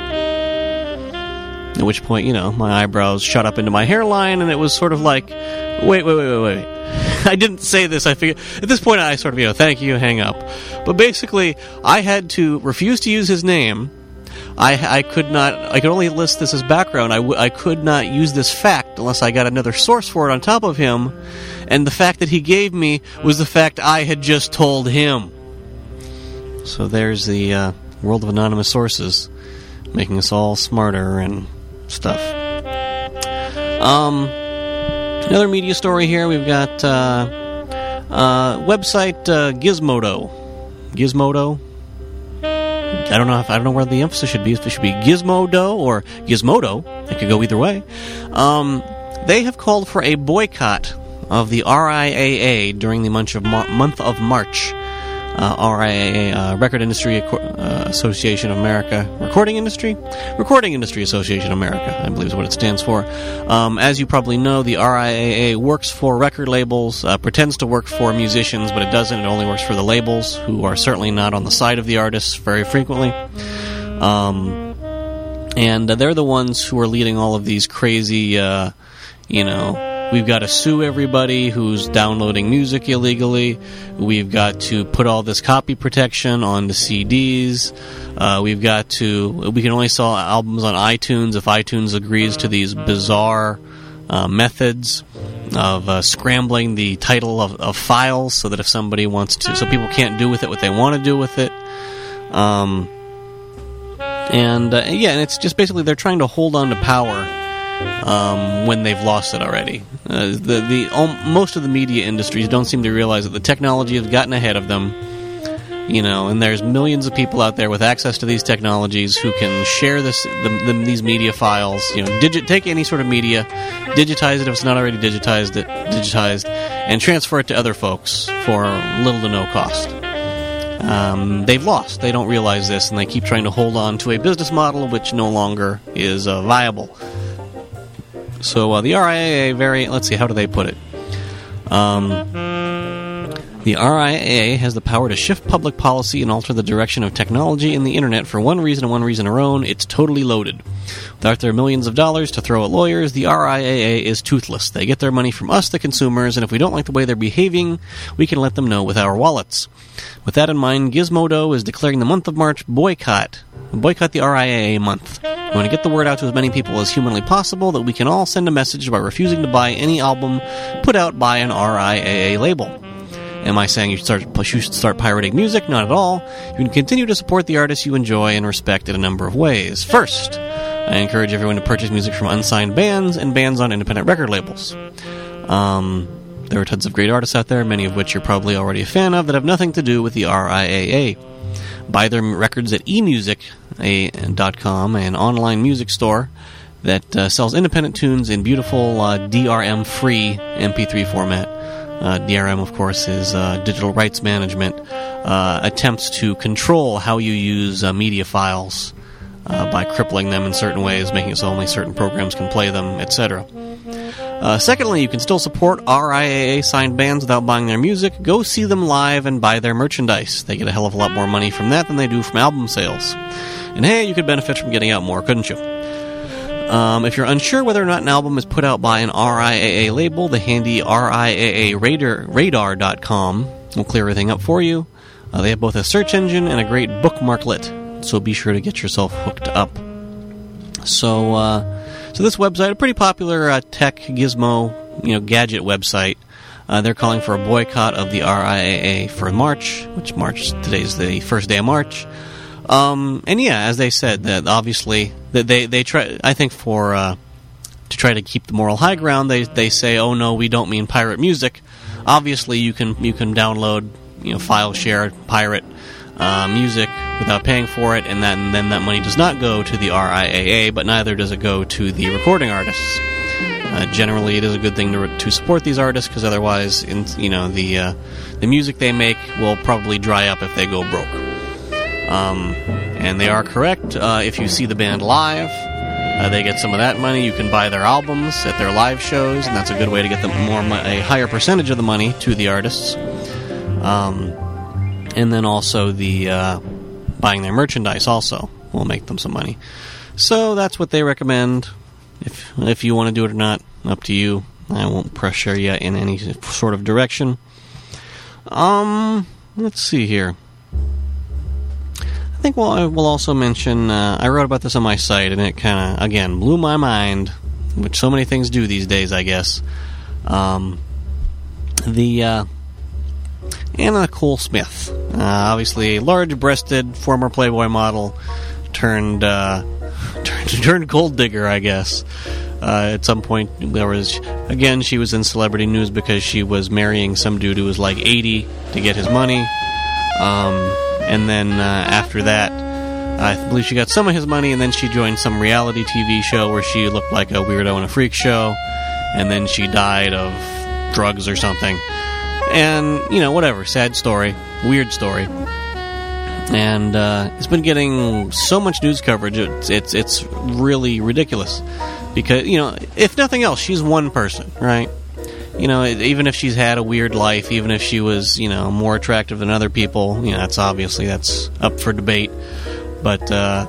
At which point, my eyebrows shot up into my hairline, and it was sort of like, wait. I didn't say this. I figured at this point I sort of, thank you, hang up. But basically, I had to refuse to use his name. I could only list this as background. I could not use this fact unless I got another source for it on top of him, and the fact that he gave me was the fact I had just told him. So there's the world of anonymous sources, making us all smarter and stuff. Another media story here. We've got website Gizmodo. Gizmodo. I don't know where the emphasis should be. If it should be Gizmodo or Gizmodo. It could go either way. They have called for a boycott of the RIAA during the month of March. RIAA, Record Industry Association of America, Recording Industry Association of America, I believe is what it stands for. As you probably know, the RIAA works for record labels, pretends to work for musicians, but it doesn't. It only works for the labels, who are certainly not on the side of the artists very frequently. And they're the ones who are leading all of these crazy, we've got to sue everybody who's downloading music illegally. We've got to put all this copy protection on the CDs. We can only sell albums on iTunes if iTunes agrees to these bizarre methods of scrambling the title of files so that if somebody wants to, so people can't do with it what they want to do with it. And it's just basically they're trying to hold on to power when they've lost it already. Most of the media industries don't seem to realize that the technology has gotten ahead of them. And there's millions of people out there with access to these technologies who can share these media files. Take any sort of media, digitize it if it's not already digitized, and transfer it to other folks for little to no cost. They've lost. They don't realize this, and they keep trying to hold on to a business model which no longer is viable. So the RIAA, let's see, how do they put it? The RIAA has the power to shift public policy and alter the direction of technology and the internet for one reason and one reason alone. It's totally loaded. Without their millions of dollars to throw at lawyers, the RIAA is toothless. They get their money from us, the consumers, and if we don't like the way they're behaving, we can let them know with our wallets. With that in mind, Gizmodo is declaring the month of March boycott the RIAA month. We want to get the word out to as many people as humanly possible that we can all send a message by refusing to buy any album put out by an RIAA label. Am I saying you should start pirating music? Not at all. You can continue to support the artists you enjoy and respect in a number of ways. First, I encourage everyone to purchase music from unsigned bands and bands on independent record labels. There are tons of great artists out there, many of which you're probably already a fan of, that have nothing to do with the RIAA. Buy their records at emusic.com, an online music store that sells independent tunes in beautiful DRM-free MP3 format. DRM, of course, is digital rights management, attempts to control how you use media files by crippling them in certain ways, making it so only certain programs can play them, etc. Secondly, you can still support RIAA-signed bands without buying their music. Go see them live and buy their merchandise. They get a hell of a lot more money from that than they do from album sales. And hey, you could benefit from getting out more, couldn't you? If you're unsure whether or not an album is put out by an RIAA label, the handy RIAA radar.com will clear everything up for you. They have both a search engine and a great bookmarklet, so be sure to get yourself hooked up. So this website, a pretty popular tech gizmo, gadget website, they're calling for a boycott of the RIAA for March, today's the first day of March. As they said, that obviously that they try. I think to try to keep the moral high ground, they say, oh no, we don't mean pirate music. Obviously, you can download, file share, pirate music without paying for it, and then that money does not go to the RIAA, but neither does it go to the recording artists. Generally, it is a good thing to support these artists, because otherwise, the music they make will probably dry up if they go broke. And they are correct. If you see the band live, they get some of that money. You can buy their albums at their live shows, and that's a good way to get them a higher percentage of the money to the artists. And then also the buying their merchandise also will make them some money. So that's what they recommend. If you want to do it or not, up to you. I won't pressure you in any sort of direction. Let's see here. I think I will also mention, I wrote about this on my site, and it kind of, again, blew my mind, which so many things do these days, I guess. Anna Nicole Smith, obviously a large-breasted former Playboy model turned gold digger, I guess. At some point, she was in celebrity news because she was marrying some dude who was like 80 to get his money. And then after that, I believe she got some of his money, and then she joined some reality TV show where she looked like a weirdo in a freak show, and then she died of drugs or something. And, whatever, sad story, weird story. And it's been getting so much news coverage, it's really ridiculous. Because, if nothing else, she's one person, right? Even if she's had a weird life, even if she was, more attractive than other people, that's up for debate. But, so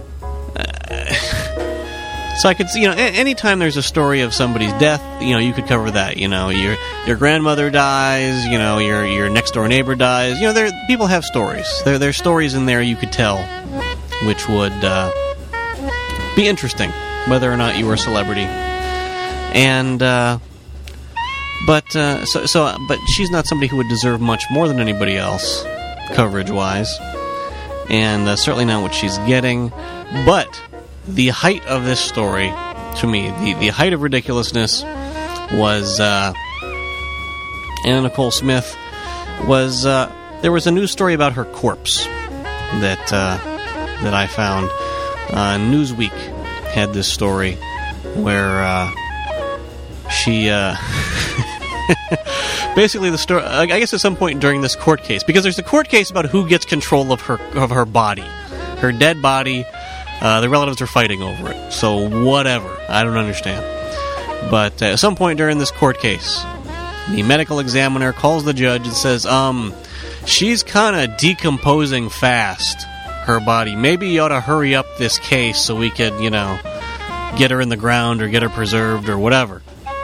I could see, anytime there's a story of somebody's death, you could cover that. Your grandmother dies, your next door neighbor dies. People have stories. There's stories in there you could tell, which would be interesting, whether or not you were a celebrity. And but she's not somebody who would deserve much more than anybody else, coverage-wise, and certainly not what she's getting. But the height of this story, to me, the height of ridiculousness was Anna Nicole Smith was there was a news story about her corpse that I found. Newsweek had this story where she basically the story. I guess at some point during this court case, because there's a court case about who gets control of her body, her dead body. The relatives are fighting over it. So whatever, I don't understand. But at some point during this court case, the medical examiner calls the judge and says, she's kind of decomposing fast, her body. Maybe you ought to hurry up this case so we could, get her in the ground or get her preserved or whatever.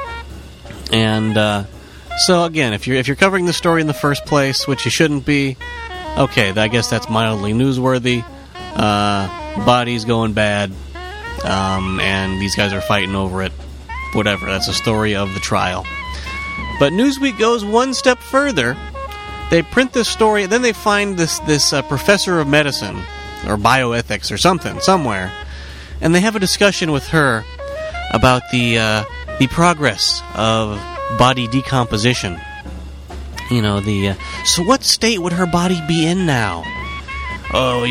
And so again, if you're covering the story in the first place, which you shouldn't be, okay, I guess that's mildly newsworthy. Body's going bad, and these guys are fighting over it. Whatever, that's a story of the trial. But Newsweek goes one step further. They print this story, and then they find this professor of medicine, or bioethics, or something, somewhere, and they have a discussion with her about the progress of body decomposition. So what state would her body be in now? Oh,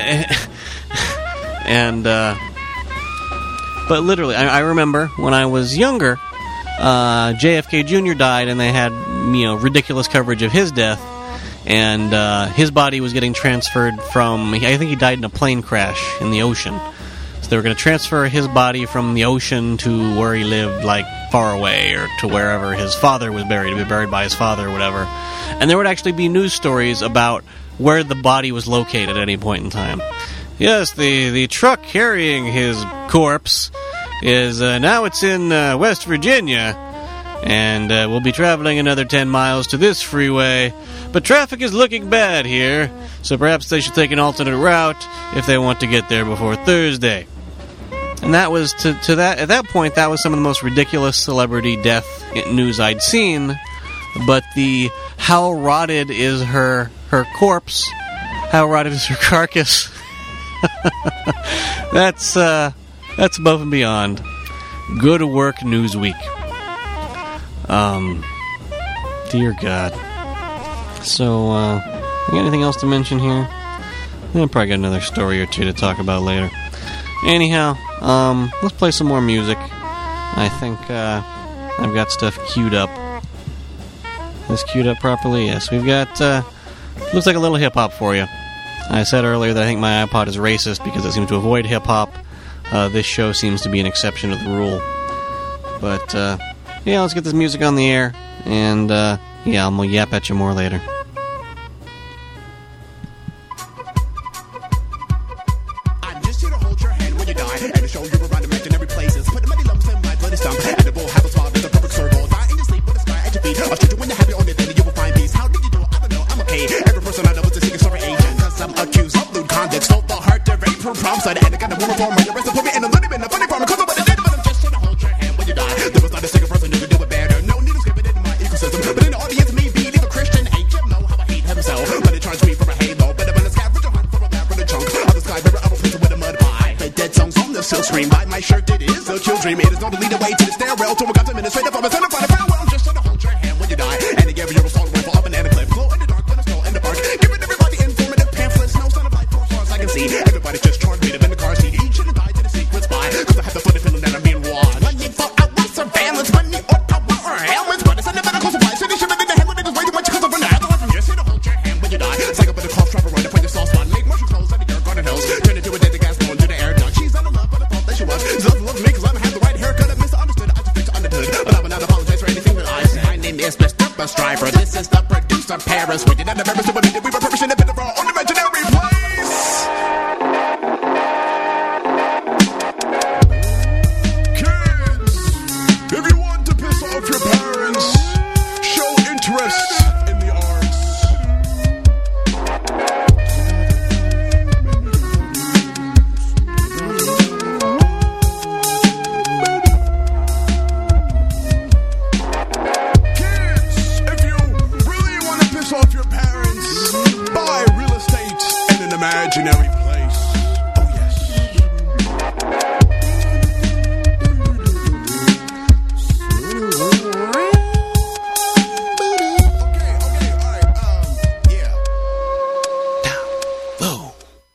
and but literally, I remember when I was younger, JFK Jr. died, and they had ridiculous coverage of his death, and his body was getting transferred from. I think he died in a plane crash in the ocean. So they were going to transfer his body from the ocean to where he lived, like far away, or to wherever his father was buried, to be buried by his father or whatever. And there would actually be news stories about where the body was located at any point in time. Yes, the truck carrying his corpse is now it's in West Virginia, and we'll be traveling another 10 miles to this freeway, but traffic is looking bad here, so perhaps they should take an alternate route if they want to get there before Thursday. And that was to that at that point, that was some of the most ridiculous celebrity death news I'd seen. But the how rotted is her corpse, how rotted is her carcass, that's above and beyond. Good work, Newsweek. Dear God. So, you got anything else to mention here? I'll probably got another story or two to talk about later. Anyhow, let's play some more music. I think I've got stuff queued up. Is queued up properly? Yes, we've got looks like a little hip-hop for you. I said earlier that I think my iPod is racist because it seems to avoid hip-hop. This show seems to be an exception to the rule. But, yeah, let's get this music on the air, and, yeah, I'm gonna yap at you more later. I'm just here to hold your hand when you die, and to show you around imaginary places. Put the money lumps in my bloody stump, and the bull have a swab in the perfect circle. Die in your sleep with a sky at your feet. I'll shoot you when you're happy, only then you will find peace. How did you do it? I don't know, I'm okay. Every person I know is a secret story agent, cause I'm accused of lewd conduct. Stole the heart to rape her prom side, and I got a woman for my arrest and put me in a little bit of funny farm. Cause I'm what I did, but I'm just here to hold your hand when you die. There was not a single person who could do it better. No need to skip it in my ecosystem. But in the audience, me being a Christian, ain't you know how I hate himself. But it charged me for a halo. Better than a scavenger hunt for a bad for the chunk. On the sky, river, I will place it with a mud pie. The dead songs on the silk screen. By my shirt, it is a kill dream. It is not to lead away to the stairwell. To a God's administrative of a center for the farewell. I'm just here to hold your hand when you die. And to give you a assault rifle up and a clip. Glow in the dark when I stroll in the park. Giving everybody informative pamphlets. No sign of life for as far as I can see. Everybody just charged me to bend the car seat. Each should have died to the secret spy. Cause I have the funny feeling that I'm being watched. Money for our surveillance. Money or power or helmets. But it's in the medical supply. City shivered in the head when it is way too much because of an other one. Just here to hold your hand when you die. Psych up in the cough trap around the point of soft spot. Make motion clothes out of your garden hills. Turn into a dead gas going to the air duct. She's out of love, but I thought that she was. She doesn't love me cause I don't have the right haircut. I misunderstood. I just think I understood. But I residence, buy real estate in an imaginary place. Oh yes. Okay, alright, yeah. Down low.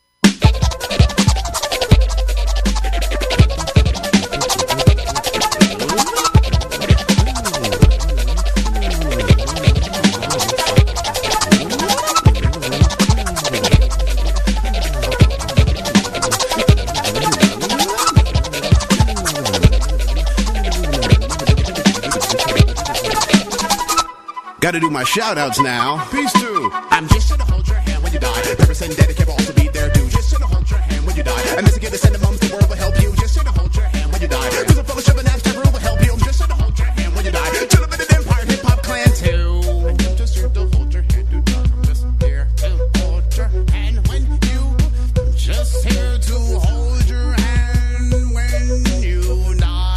Gotta do my shout outs now. Peace to I'm just gonna hold your hand when you die. Represent that can also be there too. Just gonna hold your hand when you die. And this again, the sentiments the world will help you. Just gonna hold your hand when you die. Cause the fellowship and abstract rule will help you. I'm just gonna hold your hand when you die. To the bit empire, hip hop clan too. I'm just here to hold your hand to die. I'm just here to hold your hand when you. I'm just here to hold your hand when you die.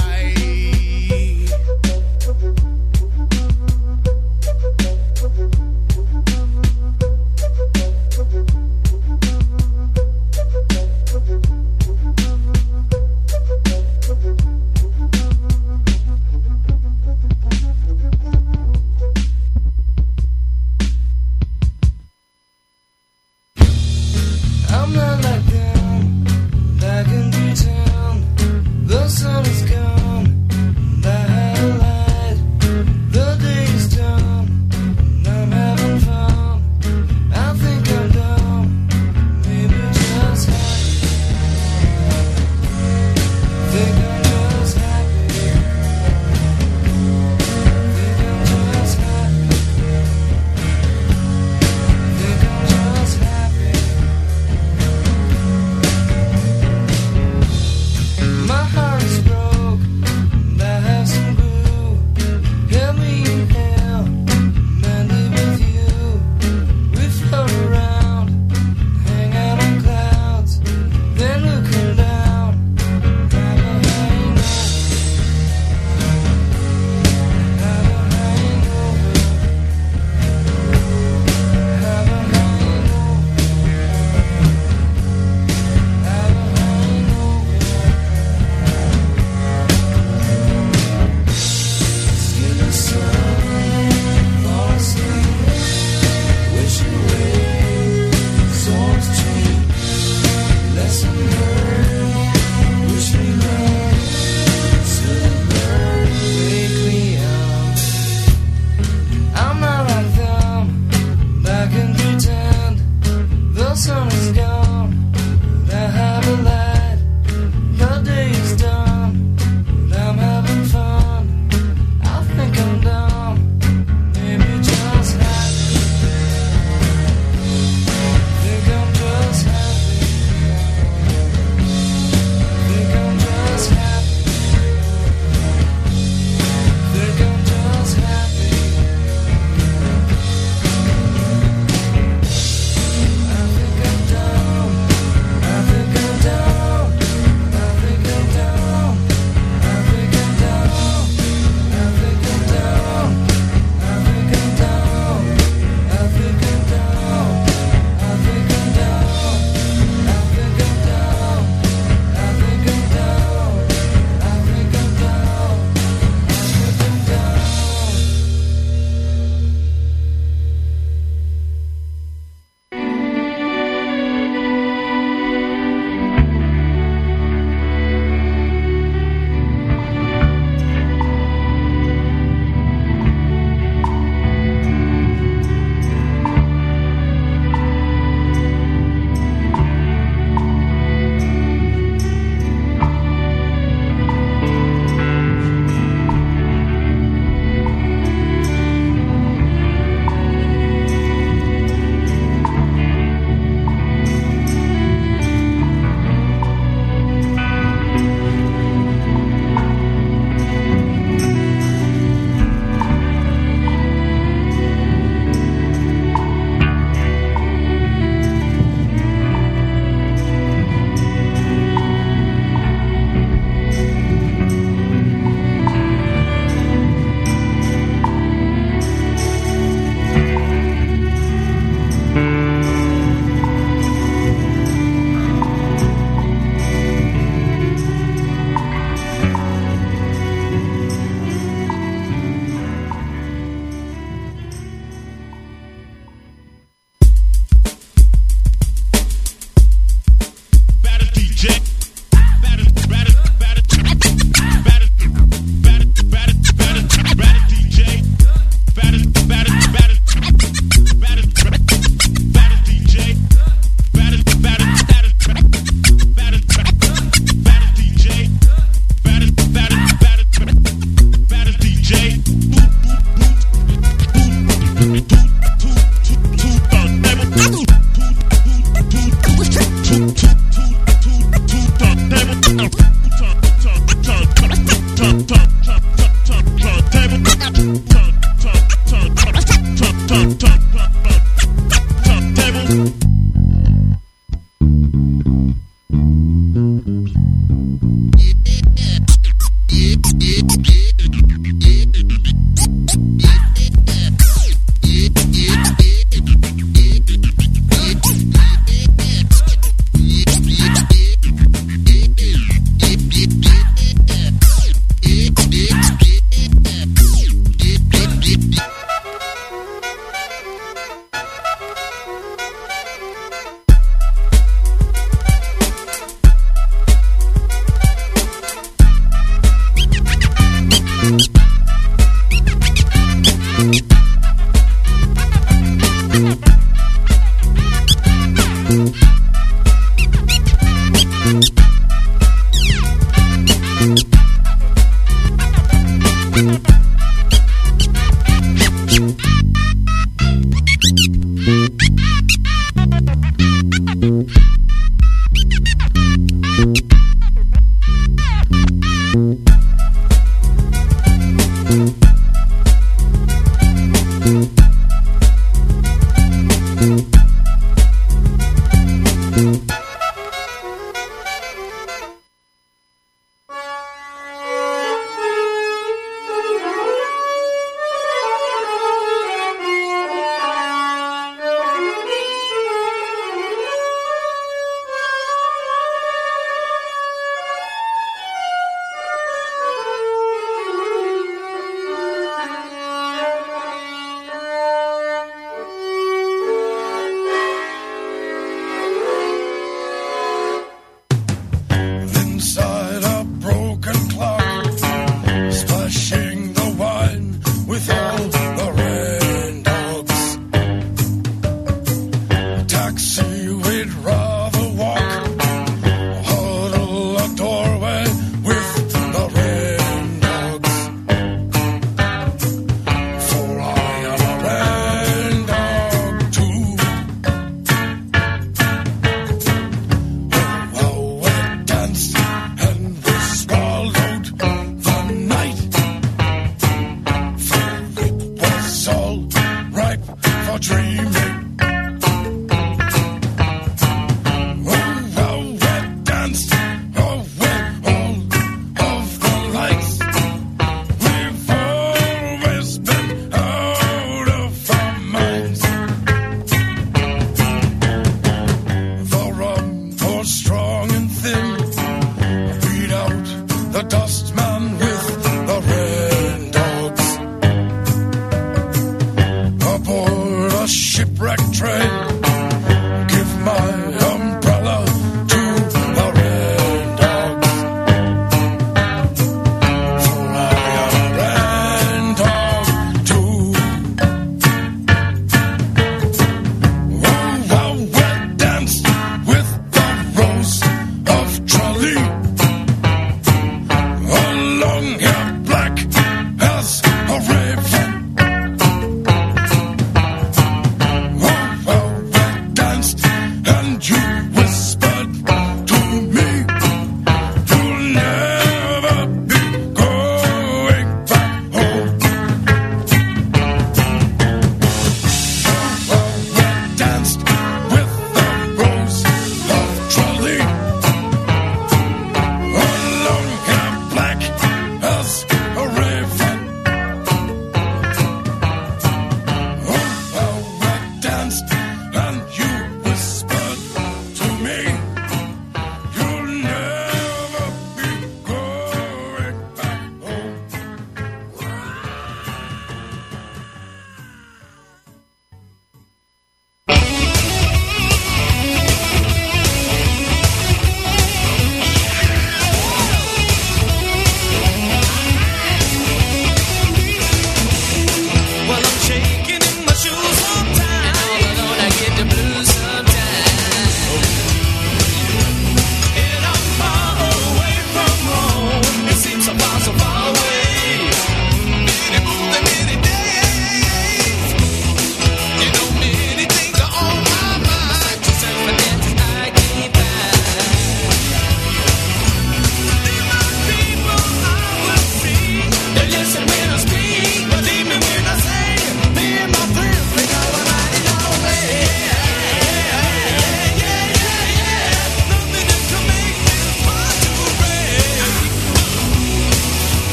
dreaming.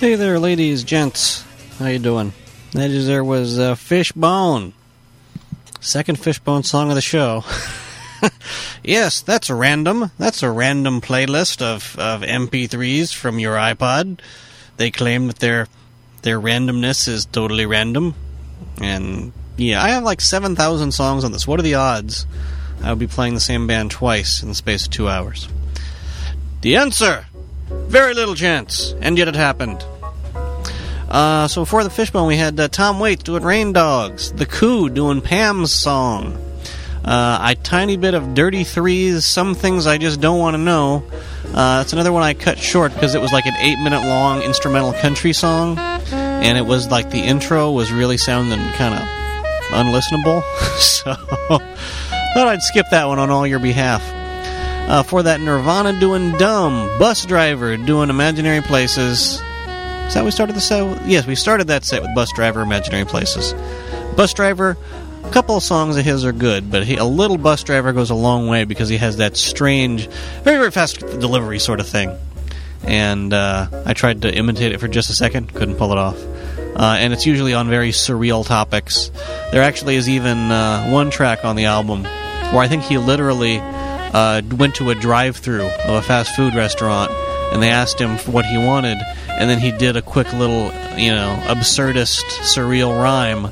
Hey there, ladies, gents. How you doing? There was Fishbone. Second Fishbone song of the show. Yes, that's random. That's a random playlist of MP3s from your iPod. They claim that their randomness is totally random. And, yeah, I have like 7,000 songs on this. What are the odds I would be playing the same band twice in the space of 2 hours? The answer! Very little chance. And yet it happened. So before the Fishbone, we had Tom Waits doing Rain Dogs. The Coup doing Pam's song. A tiny bit of Dirty Threes, Some Things I Just Don't Want to Know. That's another one I cut short because it was like an 8-minute long instrumental country song. And it was like the intro was really sounding kind of unlistenable. So thought I'd skip that one on all your behalf. For that, Nirvana doing Dumb. Bus Driver doing Imaginary Places. Is that how we started the set? Yes, we started that set with Bus Driver, Imaginary Places. Bus Driver, a couple of songs of his are good, but a little Bus Driver goes a long way because he has that strange, very, very fast delivery sort of thing. And I tried to imitate it for just a second, couldn't pull it off. And it's usually on very surreal topics. There actually is even one track on the album where I think he literally went to a drive-thru of a fast food restaurant, and they asked him for what he wanted, and then he did a quick little, absurdist, surreal rhyme,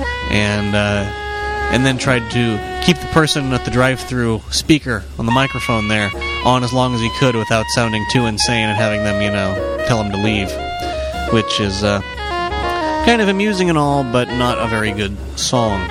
and then tried to keep the person at the drive-thru speaker on the microphone there on as long as he could without sounding too insane and having them, tell him to leave, which is kind of amusing and all, but not a very good song.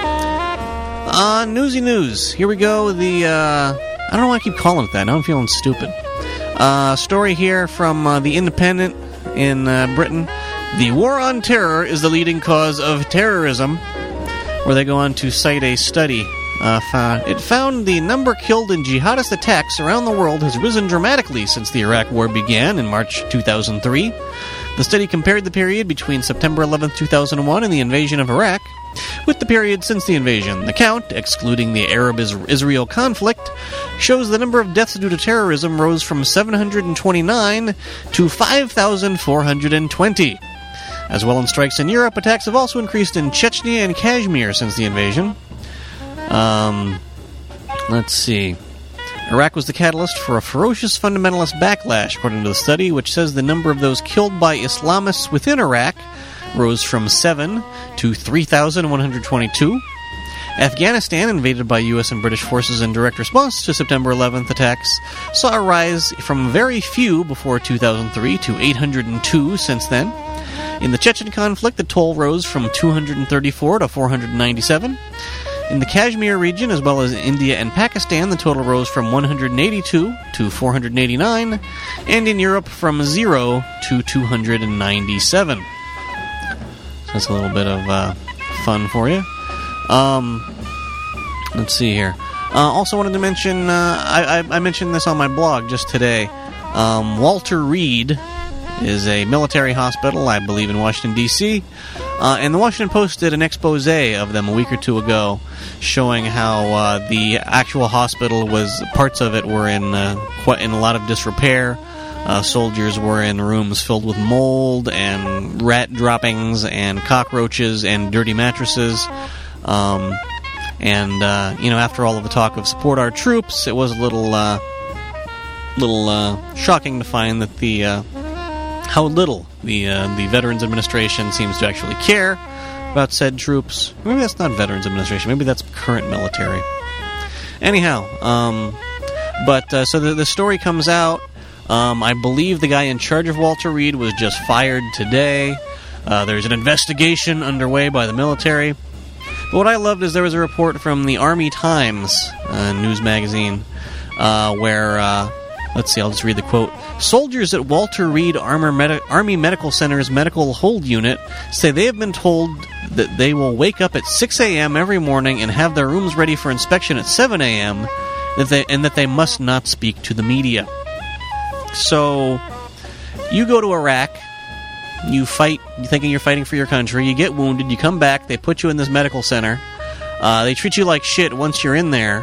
Newsy news. Here we go. I don't know why I keep calling it that. Now I'm feeling stupid. Story here from The Independent in Britain. The war on terror is the leading cause of terrorism, where they go on to cite a study. It found the number killed in jihadist attacks around the world has risen dramatically since the Iraq War began in March 2003. The study compared the period between September 11, 2001 and the invasion of Iraq with the period since the invasion. The count, excluding the Arab-Israel conflict, shows the number of deaths due to terrorism rose from 729 to 5,420. As well as strikes in Europe, attacks have also increased in Chechnya and Kashmir since the invasion. Let's see. Iraq was the catalyst for a ferocious fundamentalist backlash, according to the study, which says the number of those killed by Islamists within Iraq rose from 7 to 3,122. Afghanistan, invaded by U.S. and British forces in direct response to September 11th attacks, saw a rise from very few before 2003 to 802 since then. In the Chechen conflict, the toll rose from 234 to 497. In the Kashmir region, as well as India and Pakistan, the total rose from 182 to 489, and in Europe from 0 to 297. So that's a little bit of fun for you. Let's see here. Also wanted to mention, I mentioned this on my blog just today. Walter Reed is a military hospital, I believe, in Washington, D.C., and the Washington Post did an expose of them a week or two ago, showing how the actual hospital parts of it were in a lot of disrepair. Soldiers were in rooms filled with mold and rat droppings and cockroaches and dirty mattresses. After all of the talk of support our troops, it was a little shocking to find that how little the Veterans Administration seems to actually care about said troops. Maybe that's not Veterans Administration. Maybe that's current military. Anyhow, so the story comes out. I believe the guy in charge of Walter Reed was just fired today. There's an investigation underway by the military. But what I loved is there was a report from the Army Times news magazine where... let's see, I'll just read the quote. Soldiers at Walter Reed Army Medical Center's Medical Hold Unit say they have been told that they will wake up at 6 a.m. every morning and have their rooms ready for inspection at 7 a.m. and that they must not speak to the media. So, you go to Iraq, you fight, you thinking you're fighting for your country, you get wounded, you come back, they put you in this medical center, they treat you like shit once you're in there,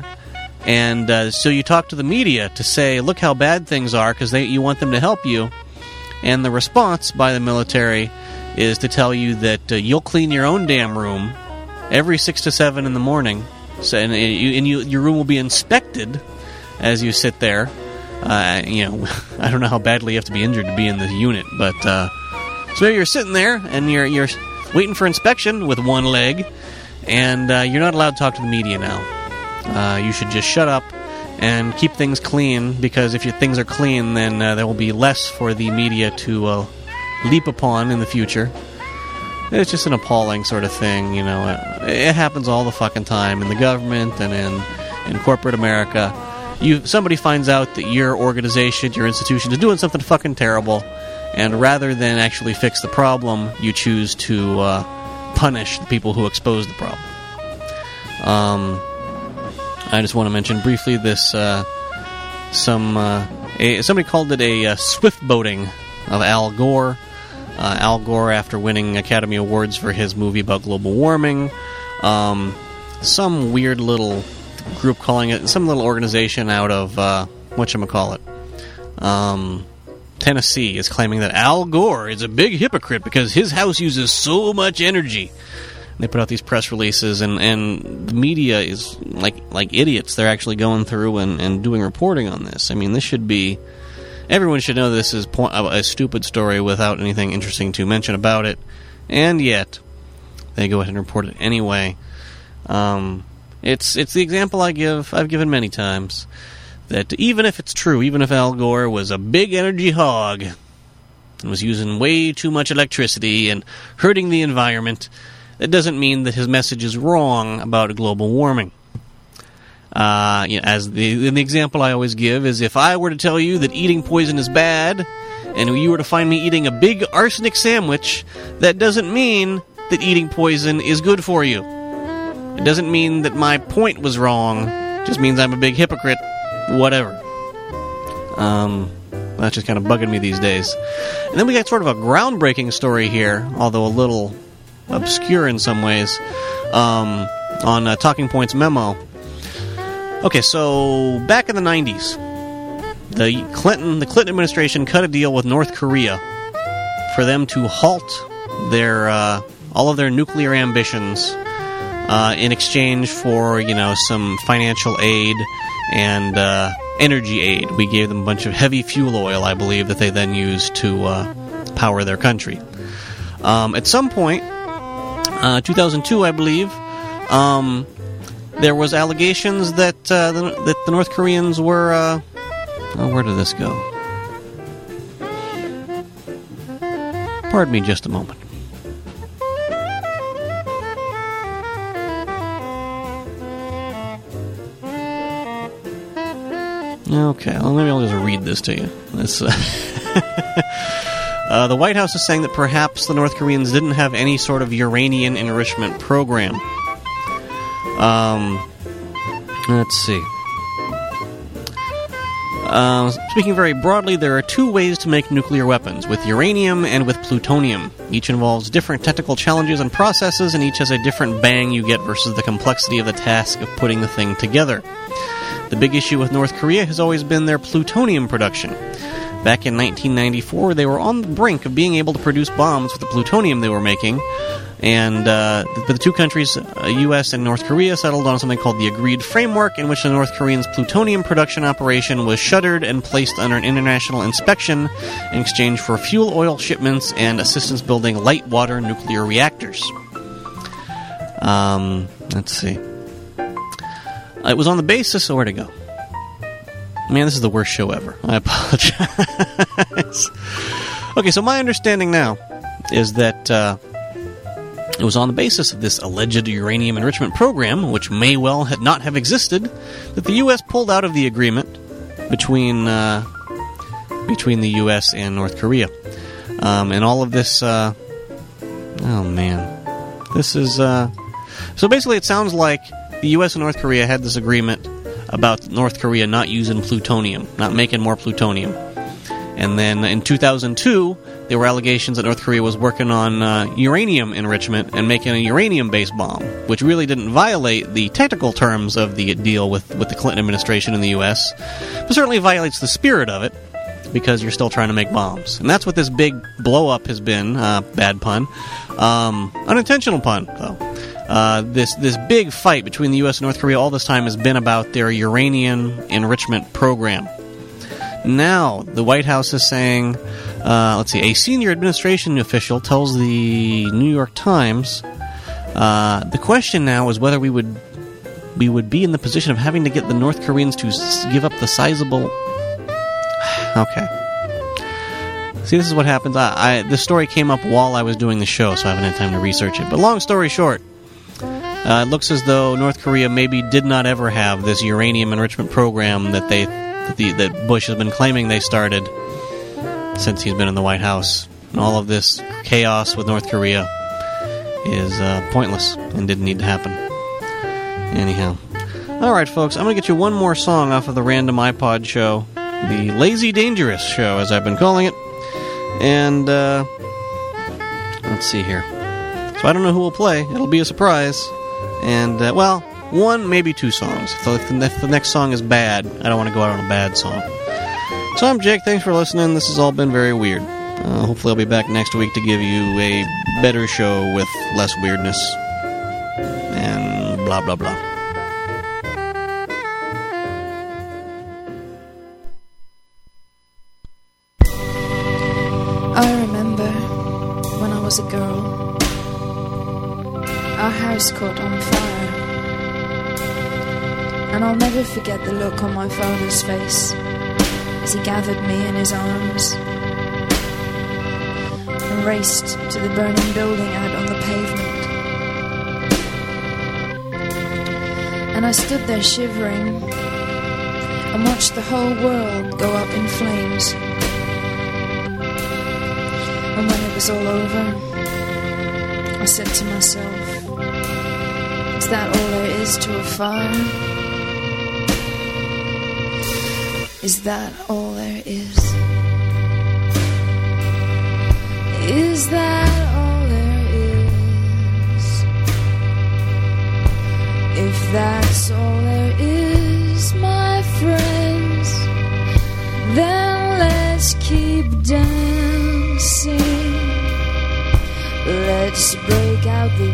and so you talk to the media to say, look how bad things are, because you want them to help you, And the response by the military is to tell you that you'll clean your own damn room every 6 to 7 in the morning, and your room will be inspected as you sit there. I don't know how badly you have to be injured to be in the unit, but so you're sitting there and you're waiting for inspection with one leg, and you're not allowed to talk to the media now. You should just shut up and keep things clean, because if your things are clean, then there will be less for the media to leap upon in the future. It's just an appalling sort of thing, It happens all the fucking time in the government and in corporate America. Somebody finds out that your organization, your institution, is doing something fucking terrible, and rather than actually fix the problem, you choose to punish the people who expose the problem. I just want to mention briefly this. Somebody called it a swift boating of Al Gore. Al Gore, after winning Academy Awards for his movie about global warming, some weird little group calling it, some little organization out of whatchamacallit, Tennessee, is claiming that Al Gore is a big hypocrite because his house uses so much energy. They put out these press releases, and the media is like idiots. They're actually going through and doing reporting on this. I mean, this should be... Everyone should know this is a stupid story without anything interesting to mention about it, and yet they go ahead and report it anyway. It's the example I've given many times, that even if it's true, even if Al Gore was a big energy hog and was using way too much electricity and hurting the environment, that doesn't mean that his message is wrong about global warming. As the example I always give is, if I were to tell you that eating poison is bad, and you were to find me eating a big arsenic sandwich, that doesn't mean that eating poison is good for you. It doesn't mean that my point was wrong. It just means I'm a big hypocrite. Whatever. That's just kind of bugging me these days. And then we got sort of a groundbreaking story here, although a little obscure in some ways, on Talking Points Memo. Okay, so back in the 90s, the Clinton administration cut a deal with North Korea for them to halt their all of their nuclear ambitions in exchange for, some financial aid and energy aid. We gave them a bunch of heavy fuel oil, I believe, that they then used to power their country. At some point, 2002, I believe, there was allegations that the North Koreans were... where did this go? Pardon me just a moment. Okay, well, maybe I'll just read this to you. The White House is saying that perhaps the North Koreans didn't have any sort of uranium enrichment program. Let's see. Speaking very broadly, there are two ways to make nuclear weapons, with uranium and with plutonium. Each involves different technical challenges and processes, and each has a different bang you get versus the complexity of the task of putting the thing together. The big issue with North Korea has always been their plutonium production. Back in 1994, they were on the brink of being able to produce bombs with the plutonium they were making, and the two countries, U.S. and North Korea, settled on something called the Agreed Framework, in which the North Koreans' plutonium production operation was shuttered and placed under an international inspection in exchange for fuel oil shipments and assistance building light water nuclear reactors. Let's see. It was on the basis... where'd it go? Man, this is the worst show ever. I apologize. Okay, so my understanding now is that it was on the basis of this alleged uranium enrichment program, which may well not have existed, that the U.S. pulled out of the agreement between the U.S. and North Korea. And all of this... oh, man. This is... So basically, it sounds like the U.S. and North Korea had this agreement about North Korea not using plutonium, not making more plutonium. And then in 2002, there were allegations that North Korea was working on uranium enrichment and making a uranium-based bomb, which really didn't violate the technical terms of the deal with the Clinton administration in the U.S., but certainly violates the spirit of it. because you're still trying to make bombs. And that's what this big blow-up has been. Bad pun. Unintentional pun, though. This big fight between the U.S. and North Korea all this time has been about their uranium enrichment program. Now, the White House is saying, a senior administration official tells the New York Times, the question now is whether we would be in the position of having to get the North Koreans to give up the sizable... Okay. See, this is what happens. This story came up while I was doing the show, so I haven't had time to research it. But long story short, it looks as though North Korea maybe did not ever have this uranium enrichment program that that Bush has been claiming they started since he's been in the White House. And all of this chaos with North Korea is pointless and didn't need to happen. Anyhow. Alright, folks, I'm going to get you one more song off of the Random iPod show. The Lazy Dangerous show, as I've been calling it. And, let's see here. So I don't know who will play. It'll be a surprise. And, one, maybe two songs. If the next song is bad, I don't want to go out on a bad song. So I'm Jake. Thanks for listening. This has all been very weird. Hopefully I'll be back next week to give you a better show with less weirdness. And blah, blah, blah. I remember when I was a girl, our house caught on fire, and I'll never forget the look on my father's face as he gathered me in his arms and raced to the burning building out on the pavement. And I stood there shivering and watched the whole world go up in flames. And when it was all over, I said to myself, is that all there is to a fire? Is that all there is? Is that all there is? If that's all there is, my friends, then let's keep dancing. Let's break out the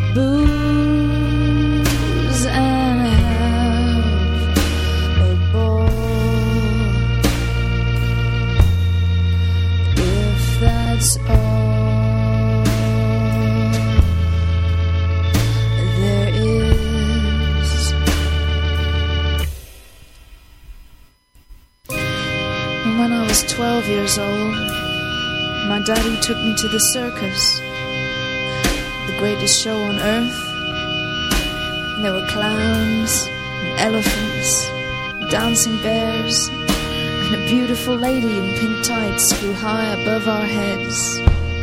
booze and have a ball. If that's all there is. And when I was 12 years old, my daddy took me to the circus, the greatest show on earth. And there were clowns, and elephants, and dancing bears, and a beautiful lady in pink tights flew high above our heads.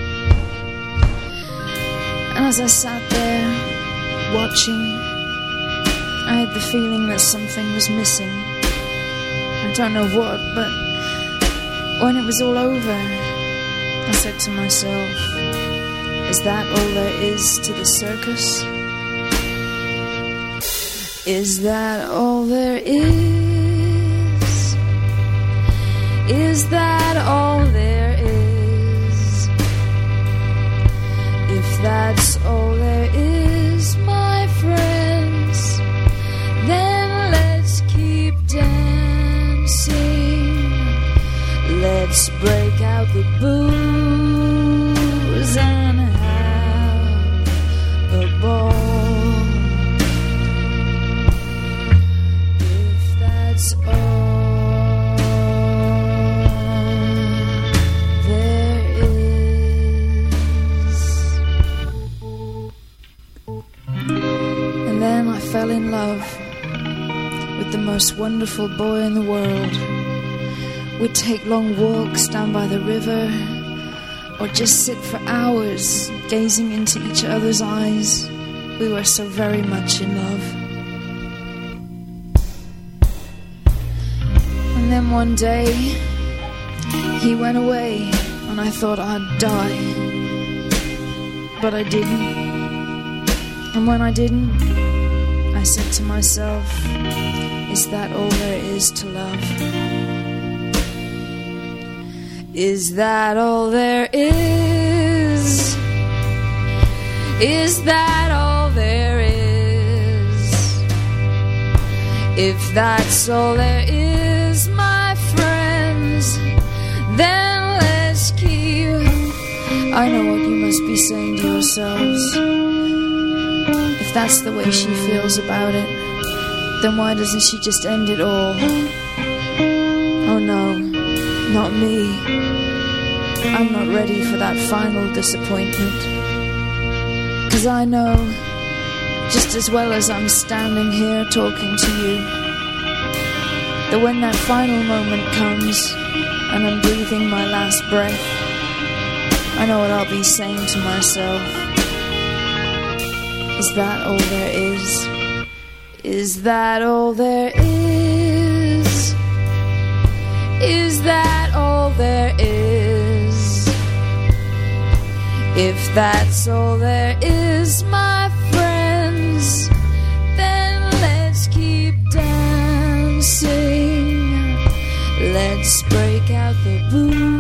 And as I sat there, watching, I had the feeling that something was missing. I don't know what, but when it was all over, I said to myself, is that all there is to the circus? Is that all there is? Is that all there is? If that's all there is, my friends, then let's keep dancing. Let's break out the booze and have a ball. If that's all there is. And then I fell in love with the most wonderful boy in the world. We'd take long walks down by the river, or just sit for hours gazing into each other's eyes. We were so very much in love. And then one day, he went away, and I thought I'd die. But I didn't. And when I didn't, I said to myself, is that all there is to love? Is that all there is? Is that all there is? If that's all there is, my friends, then let's keep. I know what you must be saying to yourselves. If that's the way she feels about it, then why doesn't she just end it all? Oh no, not me. I'm not ready for that final disappointment. 'Cause I know, just as well as I'm standing here talking to you, that when that final moment comes and I'm breathing my last breath, I know what I'll be saying to myself. Is that all there is? Is that all there is? Is that all there is? If that's all there is, my friends, then let's keep dancing. Let's break out the booze.